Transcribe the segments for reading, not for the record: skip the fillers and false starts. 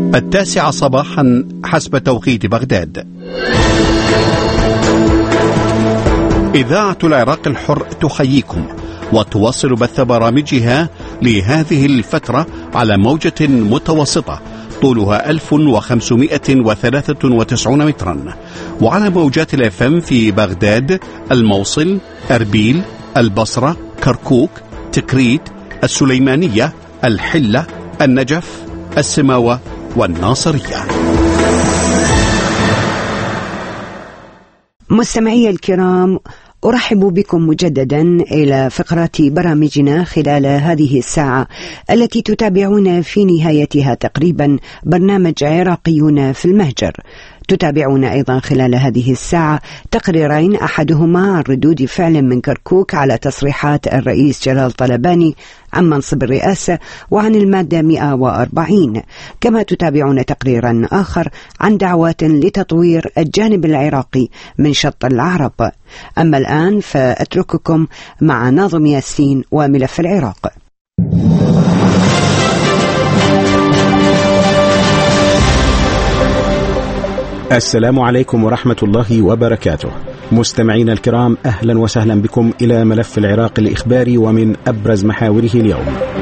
9 صباحا حسب توقيت بغداد. إذاعة العراق الحر تحييكم وتواصل بث برامجها لهذه الفترة على موجة متوسطة طولها 1593 مترا، وعلى موجات الFM في بغداد، الموصل، أربيل، البصرة، كركوك، تكريت، السليمانية، الحلة، النجف، السماوة والناصرية. مستمعي الكرام، أرحب بكم مجددا إلى فقرات برامجنا خلال هذه الساعة التي تتابعون في نهايتها تقريبا برنامج عراقيون في المهجر. تتابعون أيضا خلال هذه الساعة تقريرين، أحدهما عن ردود فعل من كركوك على تصريحات الرئيس جلال طلباني عن منصب الرئاسة وعن المادة 140. كما تتابعون تقريرا آخر عن دعوات لتطوير الجانب العراقي من شط العرب. أما الآن فأترككم مع ناظم ياسين وملف العراق. السلام عليكم ورحمة الله وبركاته. مستمعين الكرام، أهلا وسهلا بكم إلى ملف العراق الإخباري ومن أبرز محاوره اليوم.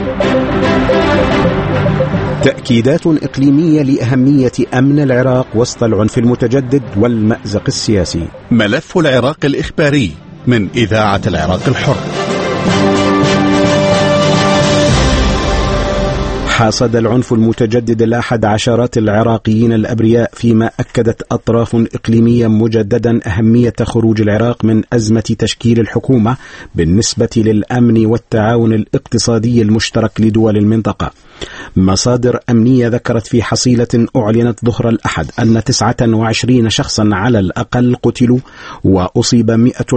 تأكيدات إقليمية لأهمية أمن العراق وسط العنف المتجدد والمأزق السياسي. ملف العراق الإخباري من إذاعة العراق الحر. حاصد العنف المتجدد لاحد عشرات العراقيين الأبرياء، فيما أكدت أطراف إقليمية مجددا أهمية خروج العراق من أزمة تشكيل الحكومة بالنسبة للأمن والتعاون الاقتصادي المشترك لدول المنطقة. مصادر أمنية ذكرت في حصيلة أعلنت ظهر الأحد أن 29 شخصا على الأقل قتلوا، وأصيب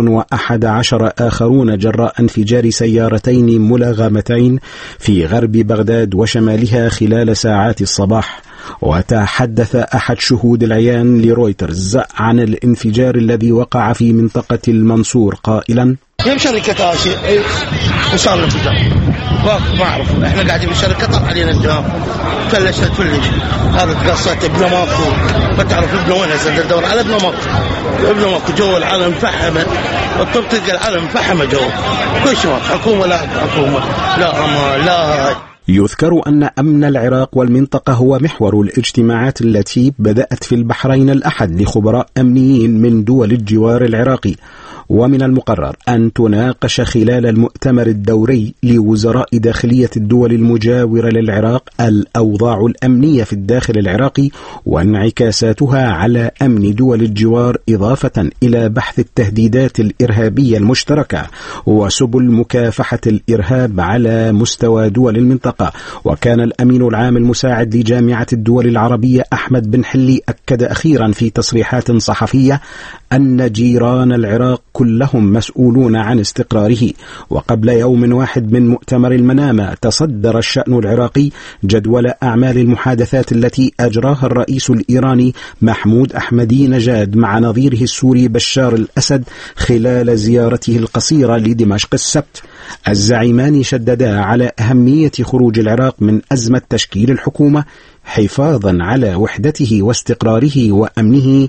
111 آخرون جراء انفجار سيارتين ملغمتين في غرب بغداد وشمالها خلال ساعات الصباح. وتحدث أحد شهود العيان لرويترز عن الانفجار الذي وقع في منطقة المنصور قائلا: هم شركة آسيا وصار الانفجار، ما أعرف، إحنا قاعدين بالشركة طلع علينا الدوام، فلشنا تفلج، هذا تقصت ابنه ماكو، ما تعرف ابنه وين هسه ندور على ابنه ماكو جوا العالم فحمة، الطب تلقى العالم فحمة جوا، كل شيء حكومة لا حكومة لا أمان لا. يذكر أن أمن العراق والمنطقة هو محور الاجتماعات التي بدأت في البحرين الأحد لخبراء أمنيين من دول الجوار العراقي، ومن المقرر أن تناقش خلال المؤتمر الدوري لوزراء داخلية الدول المجاورة للعراق الأوضاع الأمنية في الداخل العراقي وانعكاساتها على أمن دول الجوار، إضافة إلى بحث التهديدات الإرهابية المشتركة وسبل مكافحة الإرهاب على مستوى دول المنطقة. وكان الأمين العام المساعد لجامعة الدول العربية أحمد بن حلي أكد أخيرا في تصريحات صحفية أن جيران العراق كلهم مسؤولون عن استقراره. وقبل يوم واحد من مؤتمر المنامة تصدر الشأن العراقي جدول أعمال المحادثات التي أجراها الرئيس الإيراني محمود أحمدي نجاد مع نظيره السوري بشار الأسد خلال زيارته القصيرة لدمشق السبت. الزعيمان شددا على أهمية خروج العراق من أزمة تشكيل الحكومة حفاظا على وحدته واستقراره وأمنه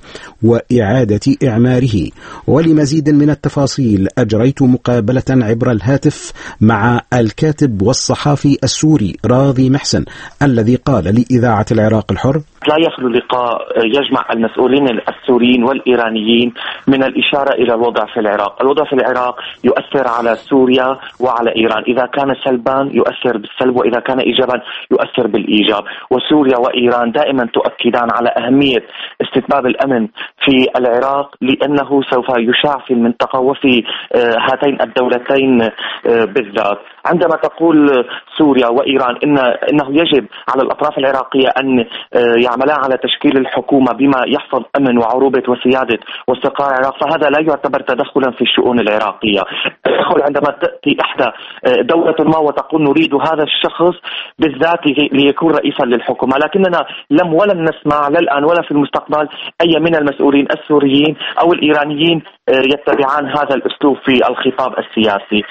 وإعادة إعماره. ولمزيد من التفاصيل أجريت مقابلة عبر الهاتف مع الكاتب والصحافي السوري راضي محسن الذي قال لإذاعة العراق الحر: لا يخلو لقاء يجمع المسؤولين السوريين والإيرانيين من الإشارة إلى الوضع في العراق. الوضع في العراق يؤثر على سوريا وعلى إيران، إذا كان سلبا يؤثر بالسلب، وإذا كان إيجابا يؤثر بالإيجاب. وسوريا وإيران دائما تؤكدان على أهمية استتباب الأمن في العراق، لأنه سوف يشاع في المنطقة وفي هاتين الدولتين بالذات. عندما تقول سوريا وإيران إنه يجب على الأطراف العراقية أن يعملان على تشكيل الحكومة بما يحفظ أمن وعروبة وسيادة واستقرار العراق، فهذا لا يعتبر تدخلا في الشؤون العراقية. التدخل عندما تأتي إحدى دولة ما وتقول نريد هذا الشخص بالذات ليكون رئيسا للحكومة، لكننا ولن نسمع لا الآن ولا في المستقبل أي من المسؤولين السوريين أو الإيرانيين يتبعان هذا الأسلوب في الخطاب السياسي.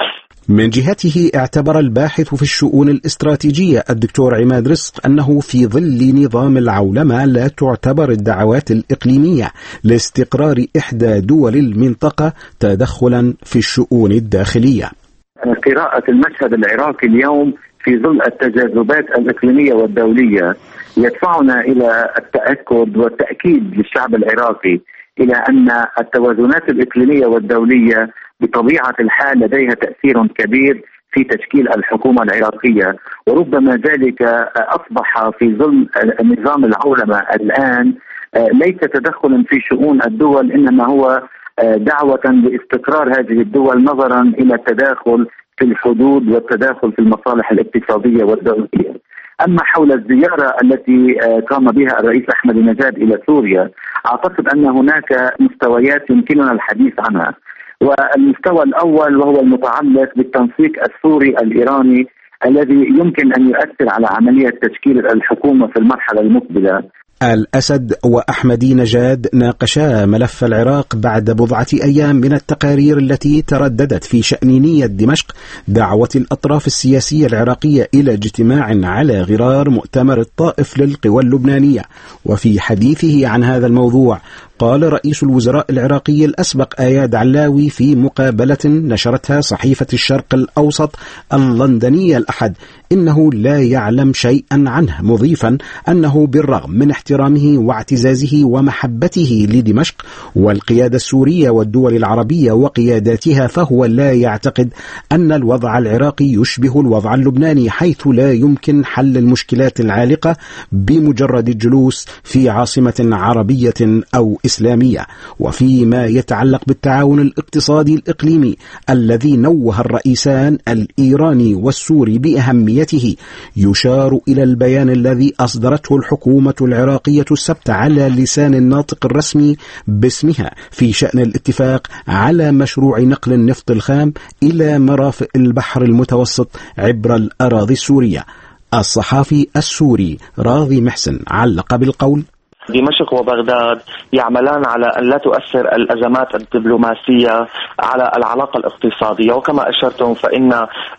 من جهته اعتبر الباحث في الشؤون الاستراتيجية الدكتور عماد رزق أنه في ظل نظام العولمة لا تعتبر الدعوات الإقليمية لاستقرار إحدى دول المنطقة تدخلا في الشؤون الداخلية. قراءة المشهد العراقي اليوم في ظل التجاذبات الإقليمية والدولية يدفعنا إلى التأكد والتأكيد للشعب العراقي إلى أن التوازنات الإقليمية والدولية بطبيعة الحال لديها تأثير كبير في تشكيل الحكومة العراقية، وربما ذلك أصبح في ظل نظام العولمة الآن ليس تدخلا في شؤون الدول، إنما هو دعوة لاستقرار هذه الدول نظرا إلى التداخل في الحدود والتداخل في المصالح الاقتصادية والدولية. أما حول الزيارة التي قام بها الرئيس أحمد نجاد إلى سوريا، أعتقد أن هناك مستويات يمكننا الحديث عنها، والمستوى الأول وهو المتعلق بالتنسيق السوري الإيراني الذي يمكن أن يؤثر على عملية تشكيل الحكومة في المرحلة المقبلة. الأسد وأحمدي نجاد ناقشا ملف العراق بعد بضعة أيام من التقارير التي ترددت في شأن نية دمشق دعوة الأطراف السياسية العراقية إلى اجتماع على غرار مؤتمر الطائف للقوى اللبنانية. وفي حديثه عن هذا الموضوع قال رئيس الوزراء العراقي الأسبق آياد علاوي في مقابلة نشرتها صحيفة الشرق الأوسط اللندنية الأحد إنه لا يعلم شيئا عنه، مضيفا أنه بالرغم من احترامه واعتزازه ومحبته لدمشق والقيادة السورية والدول العربية وقياداتها، فهو لا يعتقد أن الوضع العراقي يشبه الوضع اللبناني، حيث لا يمكن حل المشكلات العالقة بمجرد الجلوس في عاصمة عربية أو إسلامية. وفيما يتعلق بالتعاون الاقتصادي الإقليمي الذي نوه الرئيسان الإيراني والسوري بأهميته، يشار إلى البيان الذي أصدرته الحكومة العراقية السبت على لسان الناطق الرسمي باسمها في شأن الاتفاق على مشروع نقل النفط الخام إلى مرافق البحر المتوسط عبر الأراضي السورية. الصحافي السوري راضي محسن علق بالقول: دمشق وبغداد يعملان على أن لا تؤثر الأزمات الدبلوماسية على العلاقة الاقتصادية، وكما أشرتم فإن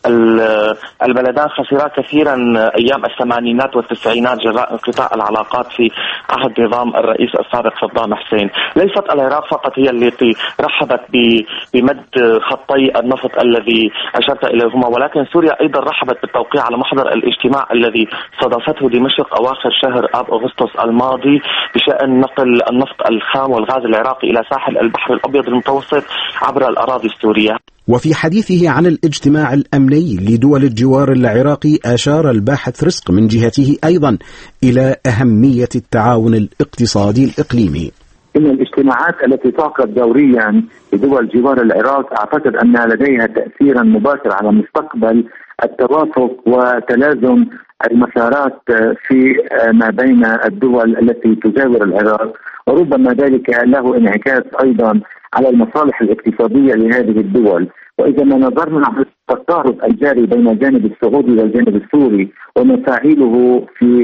البلدان خسرا كثيرا أيام الثمانينات والتسعينات جراء انقطاع العلاقات في عهد نظام الرئيس السابق صدام حسين. ليست العراق فقط هي التي رحبت بمد خطي النفط الذي أشرت إليهما، ولكن سوريا أيضا رحبت بالتوقيع على محضر الاجتماع الذي استضافته دمشق أواخر شهر آب أغسطس الماضي بشأن نقل النفط الخام والغاز العراقي إلى ساحل البحر الأبيض المتوسط عبر الأراضي السورية. وفي حديثه عن الاجتماع الأمني لدول الجوار العراقي، أشار الباحث رزق من جهته أيضا إلى أهمية التعاون الاقتصادي الإقليمي. إن الاجتماعات التي تعقد دوريا لدول جوار العراق أعتقد أن لديها تأثيرا مباشر على مستقبل التوافق وتلازم المسارات في ما بين الدول التي تجاور العراق، وربما ذلك له انعكاس أيضا على المصالح الاقتصادية لهذه الدول. وإذا ما نظرنا على التقارب الجاري بين الجانب السعودي والجانب السوري ومفاعيله في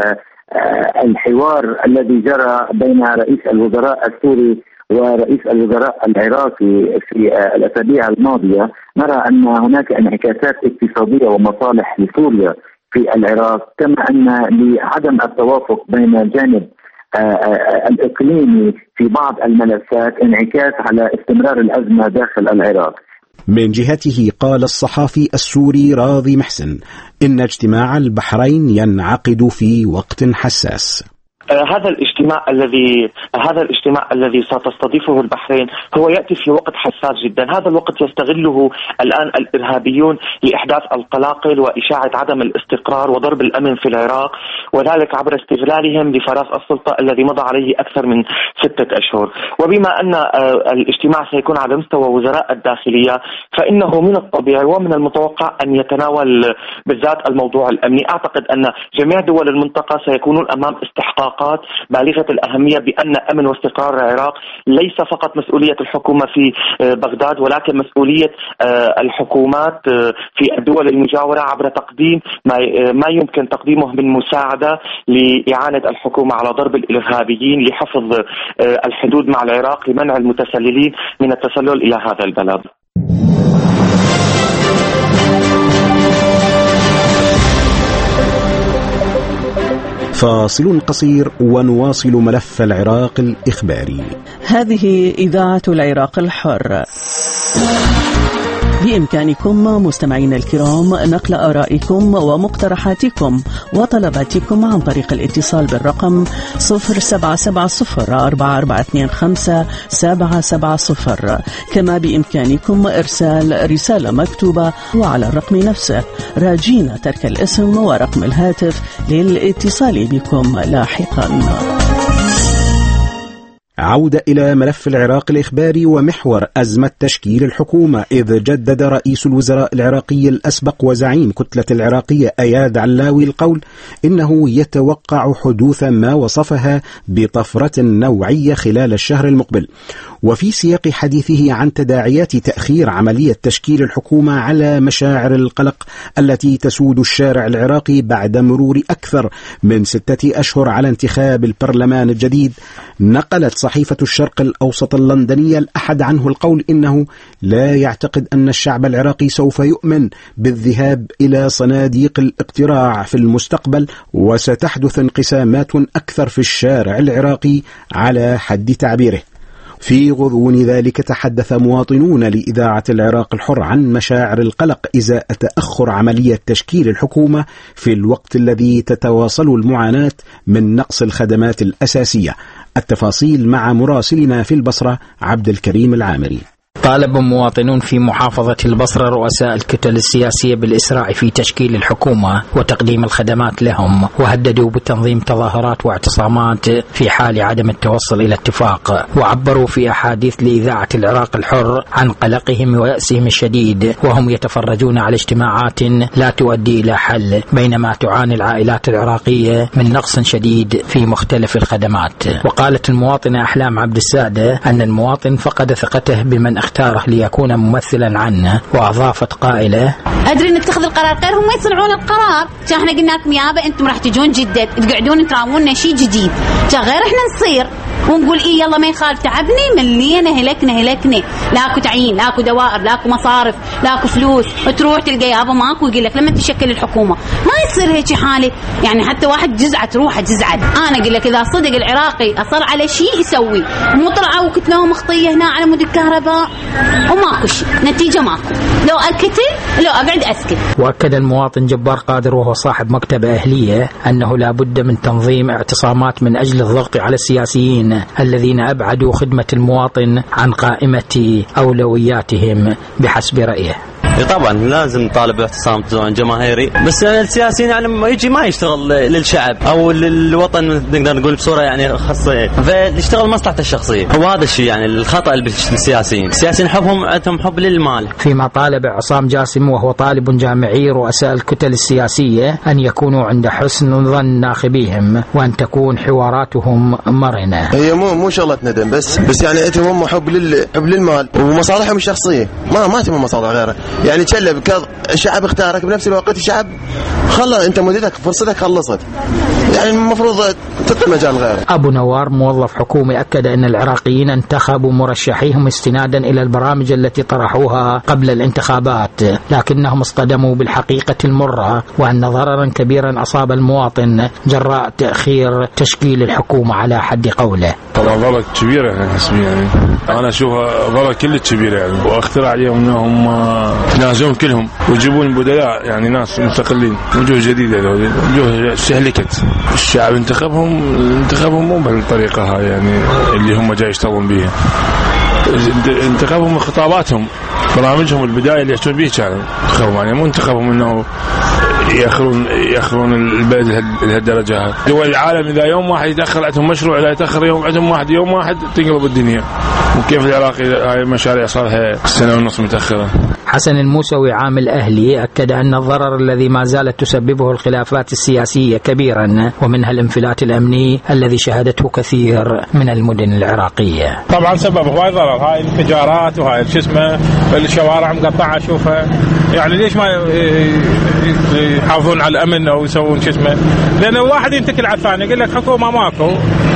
الحوار الذي جرى بين رئيس الوزراء السوري ورئيس الوزراء العراقي في الأسابيع الماضية، نرى أن هناك انعكاسات اقتصادية ومصالح لسوريا في العراق، كما أن لعدم التوافق بين الجانب الإقليمي في بعض الملفات انعكاس على استمرار الأزمة داخل العراق. من جهته قال الصحافي السوري راضي محسن إن اجتماع البحرين ينعقد في وقت حساس. هذا الاجتماع الذي ستستضيفه البحرين هو يأتي في وقت حساس جدا. هذا الوقت يستغله الآن الإرهابيون لإحداث القلاقل وإشاعة عدم الاستقرار وضرب الأمن في العراق، وذلك عبر استغلالهم لفراغ السلطة الذي مضى عليه أكثر من 6 أشهر. وبما أن الاجتماع سيكون على مستوى وزراء الداخلية، فإنه من الطبيعي ومن المتوقع أن يتناول بالذات الموضوع الأمني. أعتقد أن جميع دول المنطقة سيكونون أمام استحقاق بالغة الأهمية بأن أمن واستقرار العراق ليس فقط مسؤولية الحكومة في بغداد، ولكن مسؤولية الحكومات في الدول المجاورة عبر تقديم ما يمكن تقديمه من مساعدة لإعانة الحكومة على ضرب الإرهابيين، لحفظ الحدود مع العراق، لمنع المتسللين من التسلل إلى هذا البلد. فاصل قصير ونواصل ملف العراق الإخباري. هذه إذاعة العراق الحر. بإمكانكم مستمعين الكرام نقل آرائكم ومقترحاتكم وطلباتكم عن طريق الاتصال بالرقم 0770-4425-770. كما بإمكانكم إرسال رسالة مكتوبة وعلى الرقم نفسه، راجين ترك الاسم ورقم الهاتف للاتصال بكم لاحقا. عودة إلى ملف العراق الإخباري ومحور أزمة تشكيل الحكومة، إذ جدد رئيس الوزراء العراقي الأسبق وزعيم كتلة العراقية أياد علاوي القول إنه يتوقع حدوث ما وصفها بطفرة نوعية خلال الشهر المقبل. وفي سياق حديثه عن تداعيات تأخير عملية تشكيل الحكومة على مشاعر القلق التي تسود الشارع العراقي بعد مرور أكثر من 6 أشهر على انتخاب البرلمان الجديد، نقلت صحيفة الشرق الأوسط اللندنية الأحد عنه القول إنه لا يعتقد أن الشعب العراقي سوف يؤمن بالذهاب إلى صناديق الاقتراع في المستقبل، وستحدث انقسامات أكثر في الشارع العراقي على حد تعبيره. في غضون ذلك تحدث مواطنون لإذاعة العراق الحر عن مشاعر القلق إزاء تأخر عملية تشكيل الحكومة في الوقت الذي تتواصل المعاناة من نقص الخدمات الأساسية. التفاصيل مع مراسلنا في البصرة عبد الكريم العامري. طالب مواطنون في محافظة البصرة رؤساء الكتل السياسية بالإسراع في تشكيل الحكومة وتقديم الخدمات لهم، وهددوا بتنظيم تظاهرات واعتصامات في حال عدم التوصل إلى اتفاق. وعبروا في أحاديث لإذاعة العراق الحر عن قلقهم ويأسهم الشديد وهم يتفرجون على اجتماعات لا تؤدي إلى حل، بينما تعاني العائلات العراقية من نقص شديد في مختلف الخدمات. وقالت المواطنة أحلام عبد السادة أن المواطن فقد ثقته بمن اختاره ليكون ممثلا عنه، وأضافت قائلة: أدري نتخذ القرار غيرهم ما يصنعون القرار. كان احنا قلنا لكم يابا انتم راح تجون جدة تقعدون تراونا شيء جديد، كان غير احنا نصير ونقول إيه يلا ما يخالف، تعبني ملينا هلكنا لاكو تعيين، لاكو دوائر، لاكو مصارف، لاكو فلوس، تروح تلقى يابا ماكو. يقول لك لما تشكل الحكومة ما يصير هيك حالة، يعني حتى واحد جزعت روحه جزعت. أنا أقول لك إذا صدق العراقي أصر على شيء يسوي، مو طلعوا وكتلوه مخطية هنا على مود الكهرباء وماكو شيء، نتيجة ماكو، لو أكتل لو أقعد أسكت. وأكد المواطن جبار قادر وهو صاحب مكتبة أهلية أنه لا بد من تنظيم اعتصامات من أجل الضغط على السياسيين الذين أبعدوا خدمة المواطن عن قائمة أولوياتهم بحسب رأيه. طبعا لازم طالب اعتصام جماهيري، بس السياسيين يعني يجي ما يشتغل للشعب او للوطن، نقدر نقول بصوره يعني خاصه، فيشتغل مصلحته الشخصيه. وهذا الشيء يعني الخطا بالسياسيين. السياسيين عندهم حب للمال. فيما طالب عصام جاسم وهو طالب جامعي رؤساء الكتل السياسيه ان يكونوا عند حسن ظن ناخبيهم، وان تكون حواراتهم مرنه. هي مو شغله ندم، بس يعني هم حب للمال ومصالحهم الشخصيه، ما تهم مصالح غيره. يعني تشلب الشعب اختارك، بنفس الوقت الشعب خلص انت مدتك فرصتك خلصت، يعني المفروض تطلع مجال غيره. أبو نوار موظف حكومي أكد أن العراقيين انتخبوا مرشحيهم استنادا إلى البرامج التي طرحوها قبل الانتخابات، لكنهم اصطدموا بالحقيقة المرة وأن ضررا كبيرا أصاب المواطن جراء تأخير تشكيل الحكومة على حد قوله. طبعا غلط كبيرة يعني أنا أشوفها غلط كل كبيرة يعني، واخترع عليهم أنهم ينازلون كلهم ويجيبون بدلاء، يعني ناس مستقلين، وجوه جديدة، وجوه استهلكت. الشعب انتخبهم مو بالطريقة هاي يعني اللي هم جاي يشتغلون بيها. انتخبهم خطاباتهم، برامجهم البداية اللي يحتون بيه كانوا انتخبهم، يعني مو انتخبهم انه يأخرون البلد لهالدرجة. دول العالم إذا يوم واحد يتأخر عندهم مشروع، إذا يتأخر يوم واحد تنقلب الدنيا. وكيف العراق هاي المشاريع صار لها 1.5 سنة متأخرة. حسن الموسوي عامل أهلي أكد أن الضرر الذي ما زالت تسببه الخلافات السياسية كبيرا، ومنها الانفلات الأمني الذي شهدته كثير من المدن العراقية. طبعا سبب هواي ضرر، هاي الانفجارات وهاي الشوارع مقطعة أشوفها، يعني ليش ما يحافظون على الأمن أو يسوون لأن واحد ينتكل على الثاني يقول لك حكومة ماكو،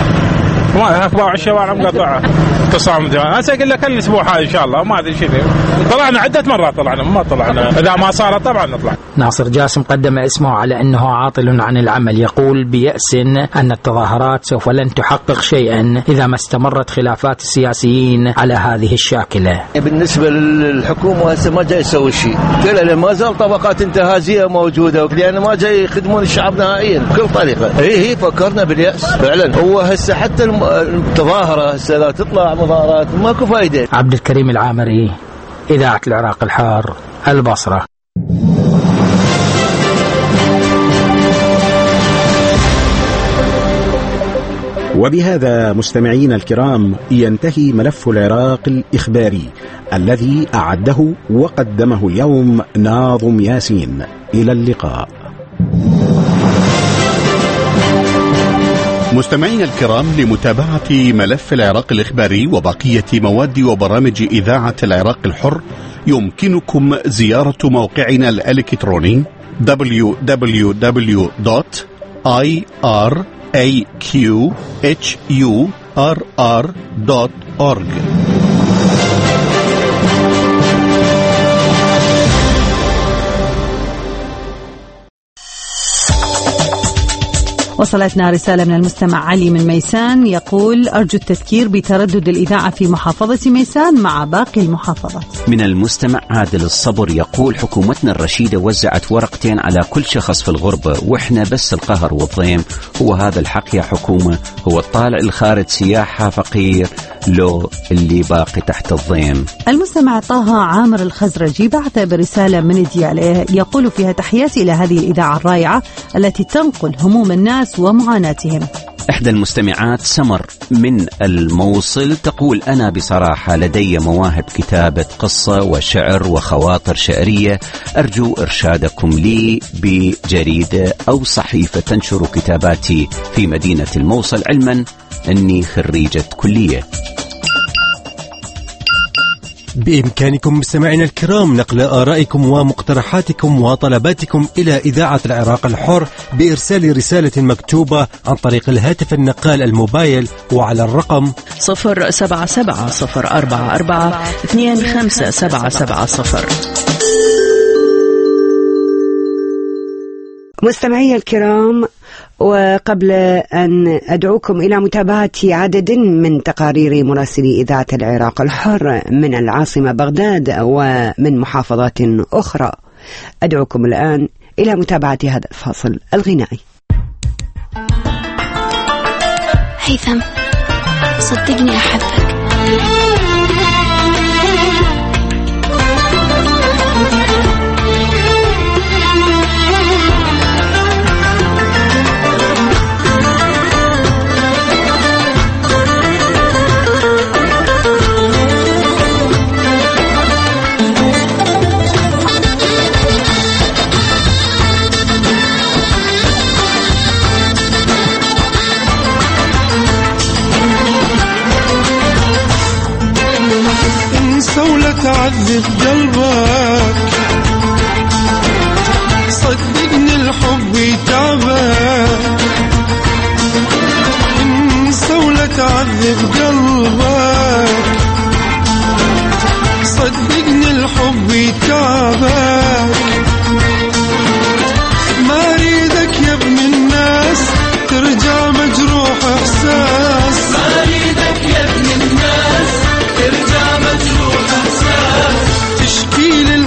ما أخبار الشوارع مقطعة تصامد. أنا أقول لك الأسبوع هذا إن شاء الله ما أدري شنو، طلعنا عدة مرات، ما طلعنا إذا ما صار طبعا نطلع. ناصر جاسم قدم اسمه على أنه عاطل عن العمل، يقول بيأس أن التظاهرات سوف لن تحقق شيئا إذا ما استمرت خلافات السياسيين على هذه الشاكلة. بالنسبة للحكومة هسه ما جاي يسوي شيء، كلها ما زال طبقات انتهازية موجودة، لأن ما جاي يخدمون الشعب نهائيا بكل طريقة. هي فكرنا باليأس فعلا. هو هسه حتى التظاهرة هسه لا تطلع مظاهرات ماكو فايدة. عبد الكريم العامري، إذاعة العراق الحار، البصرة. وبهذا مستمعين الكرام ينتهي ملف العراق الإخباري الذي أعده وقدمه اليوم ناظم ياسين. إلى اللقاء. مستمعين الكرام، لمتابعة ملف العراق الإخباري وبقية مواد وبرامج إذاعة العراق الحر يمكنكم زيارة موقعنا الإلكتروني www.iraqhurr.org. وصلتنا رسالة من المستمع علي من ميسان، يقول: أرجو التذكير بتردد الإذاعة في محافظة ميسان مع باقي المحافظات. من المستمع عادل الصبر، يقول: حكومتنا الرشيدة وزعت ورقتين على كل شخص في الغربة، وإحنا بس القهر والضيم. هو هذا الحق يا حكومة؟ هو الطالع الخارج سياحة فقير لو اللي باقي تحت الضيم. المستمع طه عامر الخزرجي بعث برسالة من دياله يقول فيها: تحياتي إلى هذه الإذاعة الرائعة التي تنقل هموم الناس ومعاناتهم. إحدى المستمعات سمر من الموصل تقول: أنا بصراحة لدي مواهب كتابة قصة وشعر وخواطر شعرية، أرجو إرشادكم لي بجريدة أو صحيفة تنشر كتاباتي في مدينة الموصل، علما أني خريجة كلية. بإمكانكم مستمعينا الكرام نقل آرائكم ومقترحاتكم وطلباتكم إلى إذاعة العراق الحر بإرسال رسالة مكتوبة عن طريق الهاتف النقال الموبايل وعلى الرقم 077-044-25770. مستمعي الكرام، وقبل أن أدعوكم إلى متابعة عدد من تقارير مراسلي إذاعة العراق الحر من العاصمة بغداد ومن محافظات أخرى، أدعوكم الآن إلى متابعة هذا الفاصل الغنائي. هيثم، صدقني أحبك. تعذب قلبك، صدقني الحب يتعبك، انسى ولا تعذب قلبك، صدقني الحب يتعبك، ما اريدك يا ابن الناس ترجع مجروح احساس، ما اريدك يا ابن الناس ترجع مجروح احساس، تشكي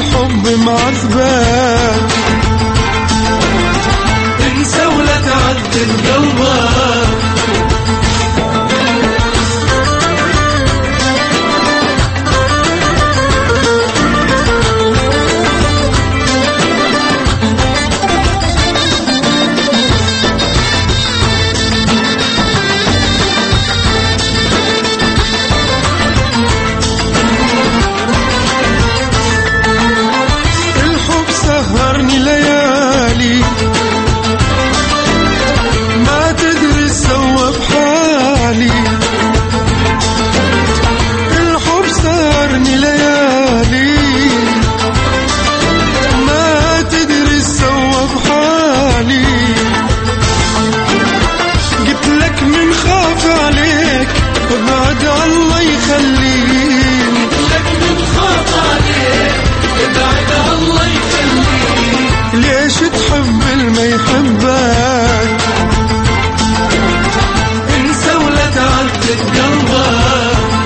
ليش تحب اللي ما يحبك؟ انسى ولا تعذب قلبك.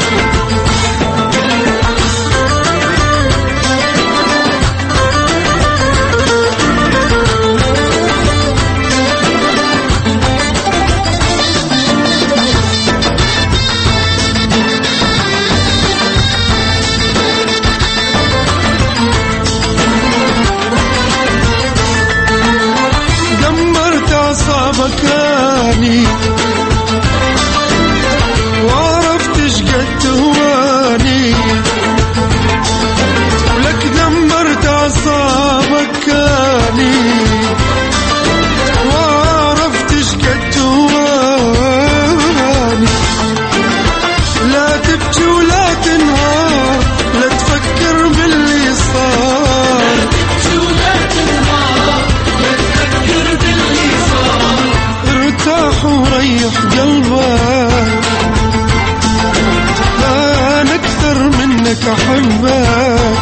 مكاني وعرفت شقد تهواني، ولك دمرت أعصابك كاني وعرفت شقد تهواني. لا تبكي ولا تنهار، لا تفكر باللي صار، وريح قلبك، أنا أكثر منك أحبك.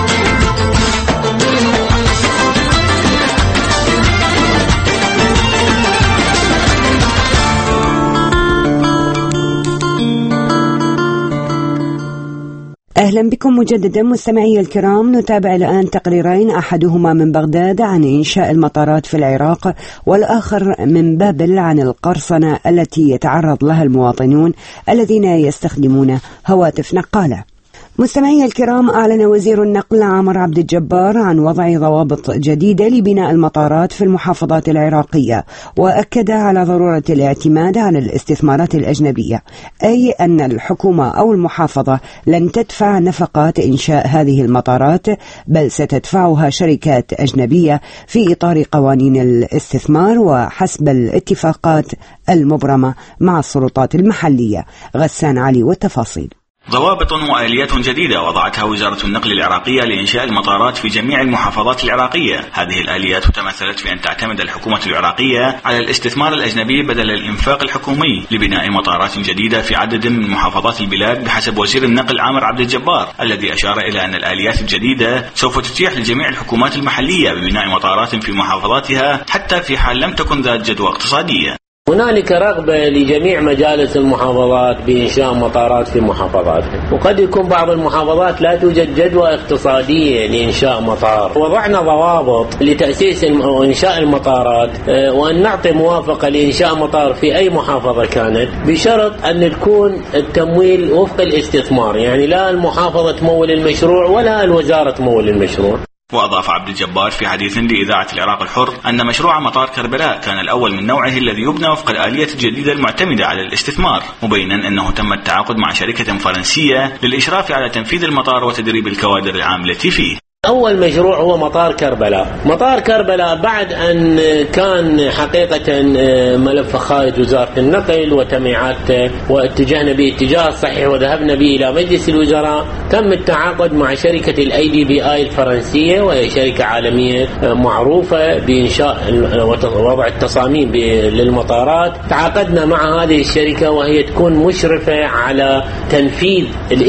أهلا بكم مجددا مستمعي الكرام. نتابع الآن تقريرين، أحدهما من بغداد عن إنشاء المطارات في العراق، والآخر من بابل عن القرصنة التي يتعرض لها المواطنون الذين يستخدمون هواتف نقالة. مستمعي الكرام، أعلن وزير النقل عامر عبد الجبار عن وضع ضوابط جديدة لبناء المطارات في المحافظات العراقية، وأكد على ضرورة الاعتماد على الاستثمارات الأجنبية، أي أن الحكومة أو المحافظة لن تدفع نفقات إنشاء هذه المطارات، بل ستدفعها شركات أجنبية في إطار قوانين الاستثمار وحسب الاتفاقات المبرمة مع السلطات المحلية. غسان علي والتفاصيل. ضوابط وآليات جديدة وضعتها وزارة النقل العراقية لإنشاء المطارات في جميع المحافظات العراقية. هذه الآليات تمثلت في أن تعتمد الحكومة العراقية على الاستثمار الأجنبي بدل الإنفاق الحكومي لبناء مطارات جديدة في عدد من محافظات البلاد بحسب وزير النقل عامر عبد الجبار، الذي أشار إلى أن الآليات الجديدة سوف تتيح لجميع الحكومات المحلية ببناء مطارات في محافظاتها حتى في حال لم تكن ذات جدوى اقتصادية. هنالك رغبة لجميع مجالس المحافظات بإنشاء مطارات في محافظاتهم، وقد يكون بعض المحافظات لا توجد جدوى اقتصادية لإنشاء مطار. وضعنا ضوابط لتأسيس وإنشاء المطارات، وأن نعطي موافقة لإنشاء مطار في أي محافظة كانت، بشرط أن تكون التمويل وفق الاستثمار، يعني لا المحافظة تمول المشروع ولا الوزارة تمول المشروع. وأضاف عبد الجبار في حديث لإذاعة العراق الحر أن مشروع مطار كربلاء كان الأول من نوعه الذي يبنى وفق الآلية الجديدة المعتمدة على الاستثمار، مبينا أنه تم التعاقد مع شركة فرنسية للإشراف على تنفيذ المطار وتدريب الكوادر العاملة فيه. أول مشروع هو مطار كربلاء. مطار كربلاء بعد أن كان حقيقة ملف خارج وزارة النقل وتميعات واتجهنا به اتجاه صحيح وذهبنا به إلى مجلس الوزراء، تم التعاقد مع شركة الADBI الفرنسية، وهي شركة عالمية معروفة بإنشاء ووضع التصاميم للمطارات. تعاقدنا مع هذه الشركة وهي تكون مشرفة على تنفيذ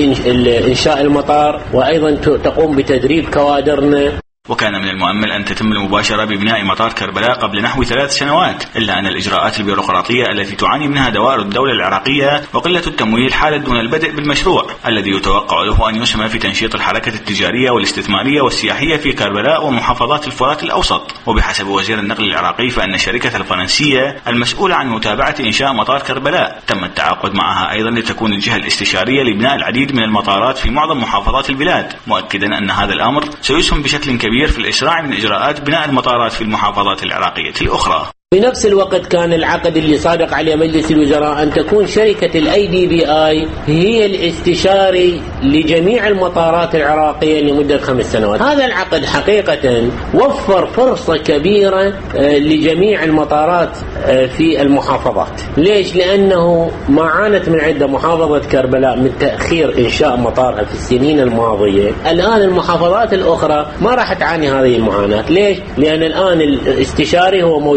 إنشاء المطار، وأيضا تقوم بتدريب كوادرنا. وكان من المؤمل أن تتم المباشرة ببناء مطار كربلاء قبل نحو 3 سنوات، إلا أن الإجراءات البيروقراطية التي تعاني منها دوائر الدولة العراقية وقلة التمويل حالت دون البدء بالمشروع الذي يتوقع له أن يسهم في تنشيط الحركة التجارية والاستثمارية والسياحية في كربلاء ومحافظات الفرات الأوسط. وبحسب وزير النقل العراقي فإن الشركة الفرنسية المسؤولة عن متابعة إنشاء مطار كربلاء تم التعاقد معها أيضا لتكون الجهة الاستشارية لبناء العديد من المطارات في معظم محافظات البلاد، مؤكدا أن هذا الأمر سيسهم بشكل كبير في الإسراع من إجراءات بناء المطارات في المحافظات العراقية الأخرى. بنفس الوقت كان العقد اللي صادق عليه مجلس الوزراء أن تكون شركة الADBI هي الاستشاري لجميع المطارات العراقية لمدة 5 سنوات. هذا العقد حقيقة وفر فرصة كبيرة لجميع المطارات في المحافظات. ليش؟ لأنه ما عانت من عدة محافظة كربلاء من تأخير إنشاء مطارها في السنين الماضية، الآن المحافظات الأخرى ما راح تعاني هذه المعاناة. ليش؟ لأن الآن الاستشاري هو موجود، لأن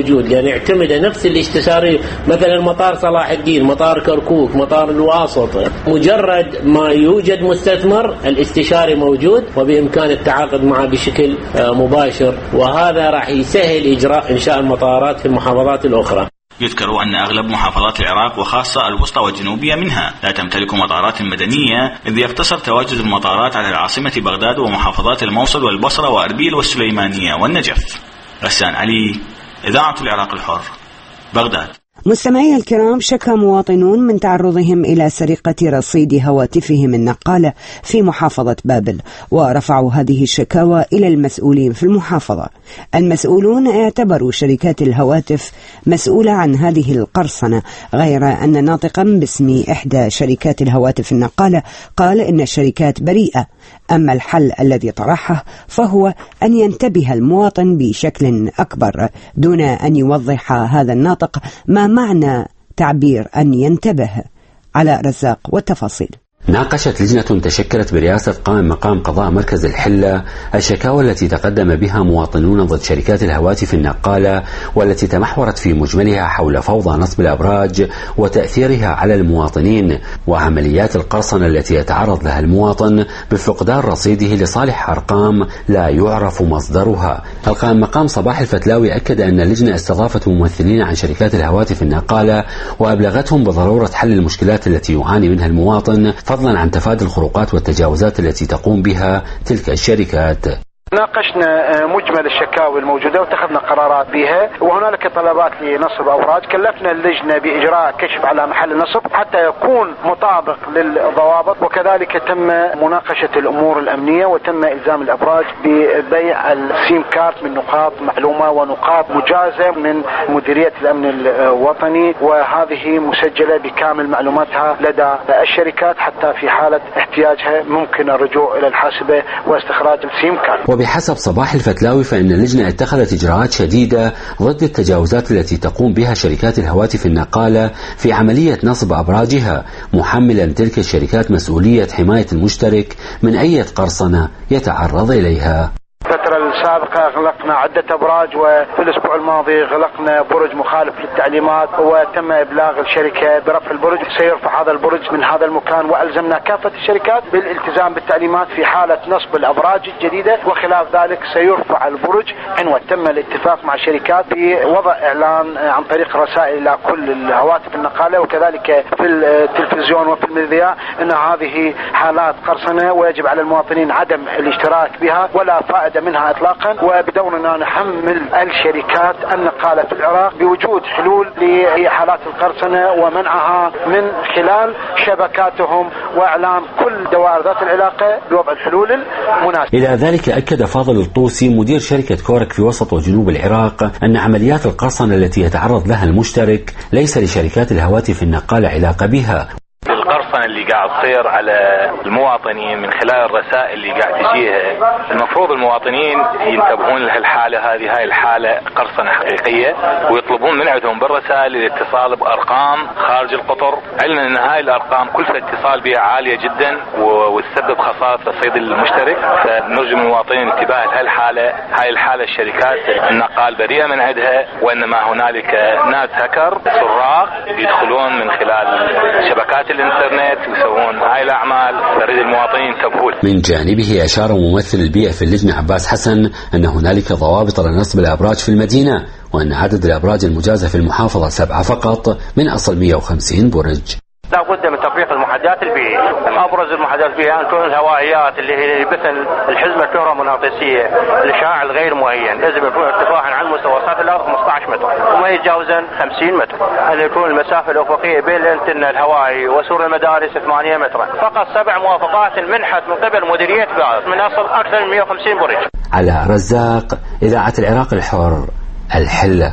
ونعتمد نفس الاستشاري، مثلا مطار صلاح الدين، مطار كركوك، مطار الواسط، مجرد ما يوجد مستثمر الاستشاري موجود وبإمكان التعاقد معه بشكل مباشر، وهذا راح يسهل إجراء إنشاء المطارات في المحافظات الأخرى. يذكر أن أغلب محافظات العراق وخاصة الوسطى والجنوبية منها لا تمتلك مطارات مدنية، إذ يقتصر تواجد المطارات على العاصمة بغداد ومحافظات الموصل والبصرة وأربيل والسليمانية والنجف. غسان علي، إذاعة العراق الحر، بغداد. مستمعي الكرام، شكى مواطنون من تعرضهم إلى سرقة رصيد هواتفهم النقالة في محافظة بابل، ورفعوا هذه الشكاوى إلى المسؤولين في المحافظة. المسؤولون اعتبروا شركات الهواتف مسؤولة عن هذه القرصنة، غير أن ناطقا باسم إحدى شركات الهواتف النقالة قال إن الشركات بريئة. أما الحل الذي طرحه فهو أن ينتبه المواطن بشكل أكبر دون أن يوضح هذا الناطق ما معنى تعبير أن ينتبه. على رزاق والتفاصيل. ناقشت لجنة تشكلت برئاسة قائم مقام قضاء مركز الحلة الشكاوى التي تقدم بها مواطنون ضد شركات الهواتف النقالة، والتي تمحورت في مجملها حول فوضى نصب الأبراج وتأثيرها على المواطنين وعمليات القرصنة التي يتعرض لها المواطن بفقدان رصيده لصالح أرقام لا يعرف مصدرها. القائم مقام صباح الفتلاوي أكد أن اللجنة استضافت ممثلين عن شركات الهواتف النقالة وأبلغتهم بضرورة حل المشكلات التي يعاني منها المواطن، فضلا عن تفادي الخروقات والتجاوزات التي تقوم بها تلك الشركات. ناقشنا مجمل الشكاوي الموجودة واتخذنا قرارات بها، وهنالك طلبات لنصب أوراق. كلفنا اللجنة بإجراء كشف على محل النصب حتى يكون مطابق للضوابط، وكذلك تم مناقشة الأمور الأمنية وتم إلزام الأبراج ببيع السيم كارت من نقاط معلومة ونقاط مجازة من مديرية الأمن الوطني، وهذه مسجلة بكامل معلوماتها لدى الشركات حتى في حالة احتياجها ممكن الرجوع إلى الحاسبة واستخراج السيم كارت. وبحسب صباح الفتلاوي فإن اللجنة اتخذت إجراءات شديدة ضد التجاوزات التي تقوم بها شركات الهواتف النقالة في عملية نصب أبراجها، محملا تلك الشركات مسؤولية حماية المشترك من أي قرصنة يتعرض إليها. الفترة السابقة غلقنا عدة أبراج، وفي الأسبوع الماضي غلقنا برج مخالف للتعليمات، وتم إبلاغ الشركة برفع البرج. سيرفع هذا البرج من هذا المكان، وألزمنا كافة الشركات بالالتزام بالتعليمات في حالة نصب الأبراج الجديدة، وخلاف ذلك سيرفع البرج عنوة. تم الاتفاق مع الشركات بوضع إعلان عن طريق رسائل إلى كل الهواتف النقالة وكذلك في التلفزيون وفي المذياع أن هذه حالات قرصنة ويجب على المواطنين عدم الاشتراك بها ولا فائدة منها اطلاقا، وبدورنا نحمل الشركات النقاله في العراق بوجود حلول لحالات القرصنه ومنعها من خلال شبكاتهم، واعلام كل دوائر ذات العلاقه بوضع الحلول المناسبه. الى ذلك اكد فاضل الطوسي مدير شركه كورك في وسط وجنوب العراق ان عمليات القرصنه التي يتعرض لها المشترك ليس لشركات الهواتف النقاله علاقه بها. القرصنة اللي قاعد تصير على المواطنين من خلال الرسائل اللي قاعد تجيها، المفروض المواطنين ينتبهون لهالحالة هذه. هاي الحالة قرصنة حقيقية، ويطلبون من عندهم بالرسائل الاتصال بأرقام خارج القطر، علما أن هاي الأرقام كلفة الاتصال بها عالية جدا وتسبب خسارة رصيد المشترك. فنرجو من المواطنين انتباه لهالحالة. هاي الحالة الشركات النقال بريئة من عندها، وإنما هنالك ناس هكر سراق يدخلون من خلال شبكات الانترنت ويسوون هاي الاعمال. فريد المواطنين ينتبهوا. من جانبه اشار ممثل البيئه في اللجنه عباس حسن ان هنالك ضوابط لنصب الابراج في المدينه، وان عدد الابراج المجازه في المحافظه 7 فقط من اصل 150 برج. لا بد من تطبيق المحددات البيئية. أبرز المحددات البيئية أن تكون الهوائيات اللي هي مثل الحزمة الكهرومغناطيسية، الإشعاع الغير معين، لازم يكون ارتفاعا عن مستوى سطح الأرض 15 متر وما يتجاوزن 50 متر. أن يكون المسافة الأفقية بين الأنتنة الهوائي وسور المدارس 8 متر. فقط 7 موافقات منحت من قبل مديرية بابل من أصل أكثر من 150 برج. على رزاق، إذاعة العراق الحر، الحلة.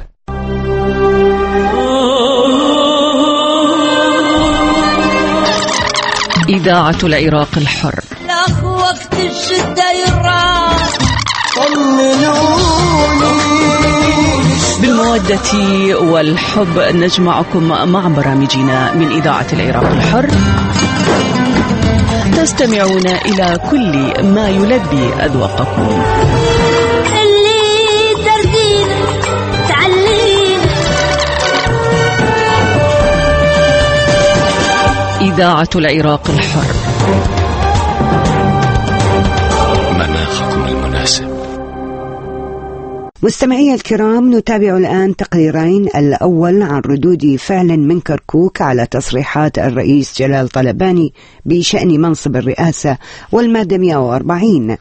إذاعة العراق الحر. الأخ وقت الشدة يراح بالمودة والحب نجمعكم مع برامجنا من إذاعة العراق الحر. تستمعون إلى كل ما يلبي أذواقكم. اللي ترقينا تعلينا إذاعة العراق الحر. مناخكم المناسب. مستمعي الكرام، نتابع الآن تقريرين. الأول عن ردود فعل من كركوك على تصريحات الرئيس جلال طلباني بشأن منصب الرئاسة والمادة 140،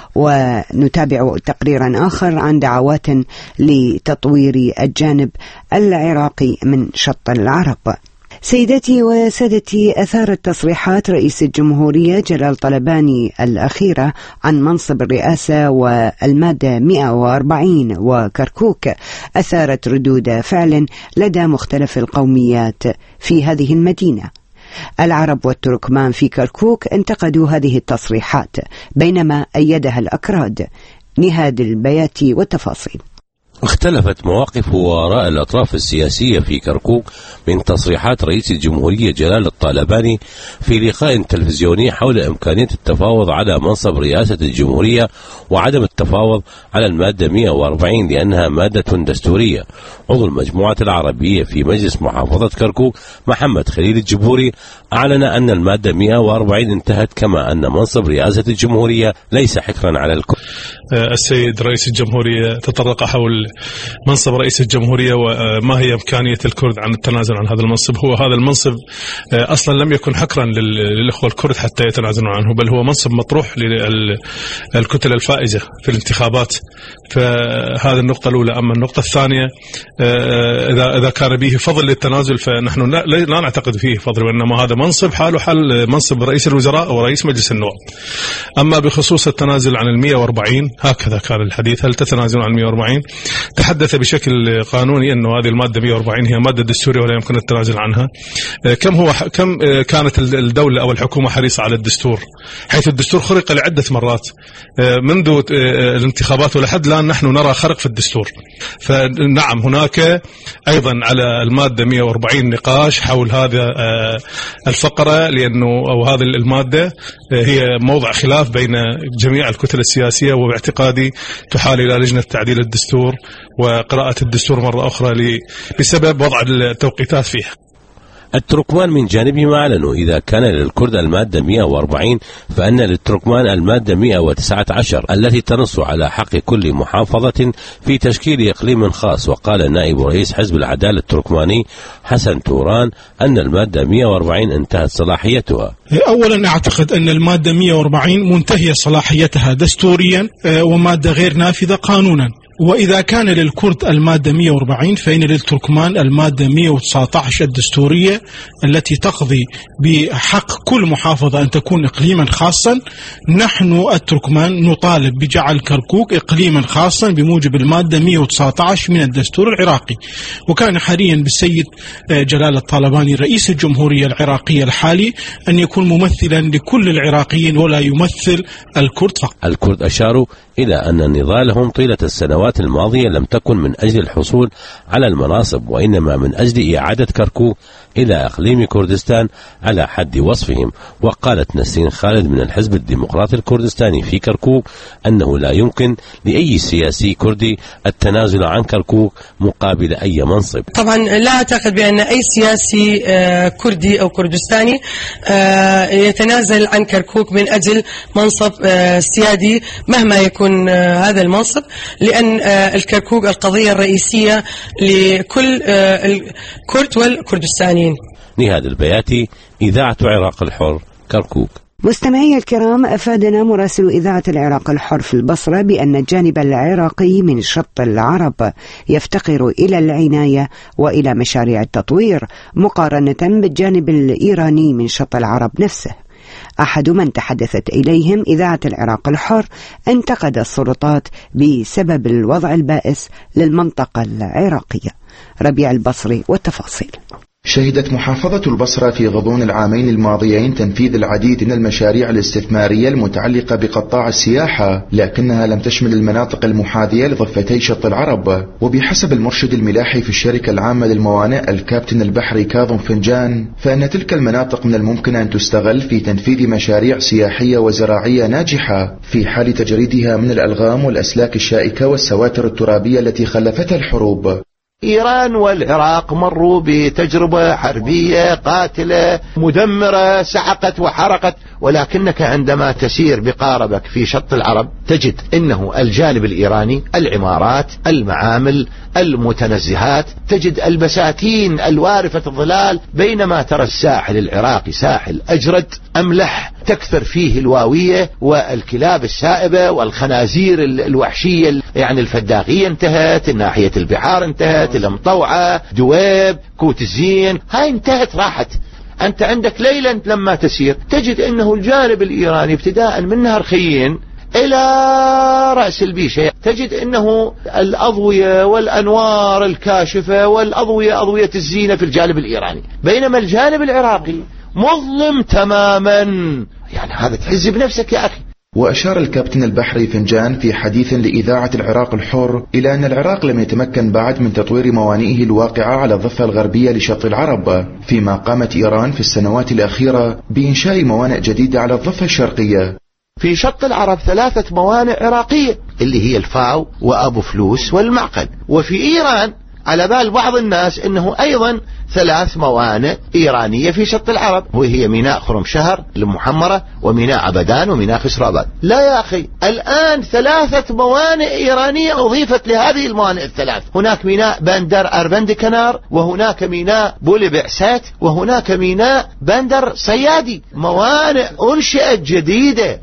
ونتابع تقريرا آخر عن دعوات لتطوير الجانب العراقي من شط العرب. سيدتي وسادتي، أثارت تصريحات رئيس الجمهورية جلال طلباني الأخيرة عن منصب الرئاسة والمادة 140 وكركوك أثارت ردود فعل لدى مختلف القوميات في هذه المدينة. العرب والتركمان في كركوك انتقدوا هذه التصريحات بينما أيدها الأكراد. نهاد البياتي والتفاصيل. اختلفت مواقف وآراء الأطراف السياسية في كركوك من تصريحات رئيس الجمهورية جلال الطلباني في لقاء تلفزيوني حول إمكانية التفاوض على منصب رئاسة الجمهورية وعدم التفاوض على المادة 140 لأنها مادة دستورية. عضو المجموعة العربية في مجلس محافظة كركوك محمد خليل الجبوري أعلن أن المادة 140 انتهت، كما أن منصب رئاسة الجمهورية ليس حكرا على الكل. السيد رئيس الجمهورية تطرق حول منصب رئيس الجمهورية وما هي إمكانية الكرد عن التنازل عن هذا المنصب. هو هذا المنصب أصلا لم يكن حكرا للإخوة الكرد حتى يتنازلوا عنه، بل هو منصب مطروح للكتل الفائزة في الانتخابات. فهذه النقطة الأولى. أما النقطة الثانية، إذا كان به فضل للتنازل فنحن لا نعتقد فيه فضل، وإنما هذا منصب حاله حال منصب رئيس الوزراء ورئيس مجلس النواب. أما بخصوص التنازل عن 140 هكذا كان الحديث، هل تتنازلون عن 140؟ تحدث بشكل قانوني أنه هذه المادة 140 هي مادة دستورية ولا يمكن التنازل عنها. كم كانت الدولة أو الحكومة حريصة على الدستور، حيث الدستور خرق لعدة مرات منذ الانتخابات ولحد الآن نحن نرى خرق في الدستور. فنعم هناك أيضا على المادة 140 نقاش حول هذا الفقرة، لأنه أو هذه المادة هي موضع خلاف بين جميع الكتل السياسية، وباعتقادي تحال إلى لجنة تعديل الدستور وقراءة الدستور مرة أخرى بسبب وضع التوقيتات فيه. التركمان من جانبهم أعلنوا إذا كان للكرد المادة 140 فإن للتركمان المادة 119 التي تنص على حق كل محافظة في تشكيل إقليم خاص. وقال نائب رئيس حزب العدالة التركماني حسن توران أن المادة 140 انتهت صلاحيتها. أولا أعتقد أن المادة 140 منتهية صلاحيتها دستوريا ومادة غير نافذة قانونا. وإذا كان للكرد المادة 140 فإن للتركمان المادة 119 الدستورية التي تقضي بحق كل محافظة أن تكون إقليما خاصا. نحن التركمان نطالب بجعل كركوك إقليما خاصا بموجب المادة 119 من الدستور العراقي. وكان حريا بالسيد جلال الطلباني رئيس الجمهورية العراقية الحالي أن يكون ممثلا لكل العراقيين ولا يمثل الكرد فقط. الكرد أشاروا إلى أن نضالهم طيلة السنوات الماضية لم تكن من أجل الحصول على المناصب، وإنما من أجل إعادة كركوك إلى إقليم كردستان على حد وصفهم. وقالت نسرين خالد من الحزب الديمقراطي الكردستاني في كركوك أنه لا يمكن لأي سياسي كردي التنازل عن كركوك مقابل أي منصب. طبعا لا أعتقد بأن أي سياسي كردي أو كردستاني يتنازل عن كركوك من أجل منصب سيادي مهما يكون هذا المنصب، لأن الكركوك القضية الرئيسية لكل الكرد والكردستانيين. نهاد البياتي، إذاعة العراق الحر، كركوك. مستمعي الكرام، أفادنا مراسل إذاعة العراق الحر في البصرة بأن الجانب العراقي من شط العرب يفتقر إلى العناية وإلى مشاريع التطوير مقارنة بالجانب الإيراني من شط العرب نفسه. أحد من تحدثت إليهم إذاعة العراق الحر انتقد السلطات بسبب الوضع البائس للمنطقة العراقية. ربيع البصري والتفاصيل. شهدت محافظة البصرة في غضون العامين الماضيين تنفيذ العديد من المشاريع الاستثمارية المتعلقة بقطاع السياحة، لكنها لم تشمل المناطق المحاذية لضفتي شط العرب. وبحسب المرشد الملاحي في الشركة العامة للموانئ الكابتن البحري كاظم فنجان، فإن تلك المناطق من الممكن أن تستغل في تنفيذ مشاريع سياحية وزراعية ناجحة في حال تجريدها من الألغام والأسلاك الشائكة والسواتر الترابية التي خلفتها الحروب. إيران والعراق مروا بتجربة حربية قاتلة مدمرة سحقت وحرقت، ولكنك عندما تسير بقاربك في شط العرب تجد أنه الجانب الإيراني العمارات، المعامل، المتنزهات، تجد البساتين الوارفة الظلال، بينما ترى الساحل العراقي ساحل أجرد أملح تكثر فيه الواوية والكلاب السائبة والخنازير الوحشية، يعني الفداقية انتهت، ناحية البحار انتهت، المطوعة، دويب، كوت الزين، هاي انتهت راحت. أنت عندك ليلا لما تسير تجد أنه الجانب الإيراني ابتداء من نهر خيين إلى رأس البيشة تجد أنه الأضوية والأنوار الكاشفة والأضوية أضوية الزينة في الجانب الإيراني، بينما الجانب العراقي مظلم تماما. يعني هذا تحز بنفسك يا أخي. وأشار الكابتن البحري فنجان في حديث لإذاعة العراق الحر إلى أن العراق لم يتمكن بعد من تطوير موانئه الواقعة على الضفة الغربية لشط العرب، فيما قامت إيران في السنوات الأخيرة بإنشاء موانئ جديدة على الضفة الشرقية. في شط العرب 3 موانئ عراقية اللي هي الفاو وأبو فلوس والمعقل، وفي إيران على بال بعض الناس أنه أيضا 3 موانئ إيرانية في شط العرب، وهي ميناء خرمشهر المحمرة وميناء عبدان وميناء خسراباد. لا يا أخي، الآن 3 موانئ إيرانية أضيفت لهذه الموانئ ال3. هناك ميناء بندر أربندكنار، وهناك ميناء بولي بعسات، وهناك ميناء بندر صيادي. موانئ أنشئت جديدة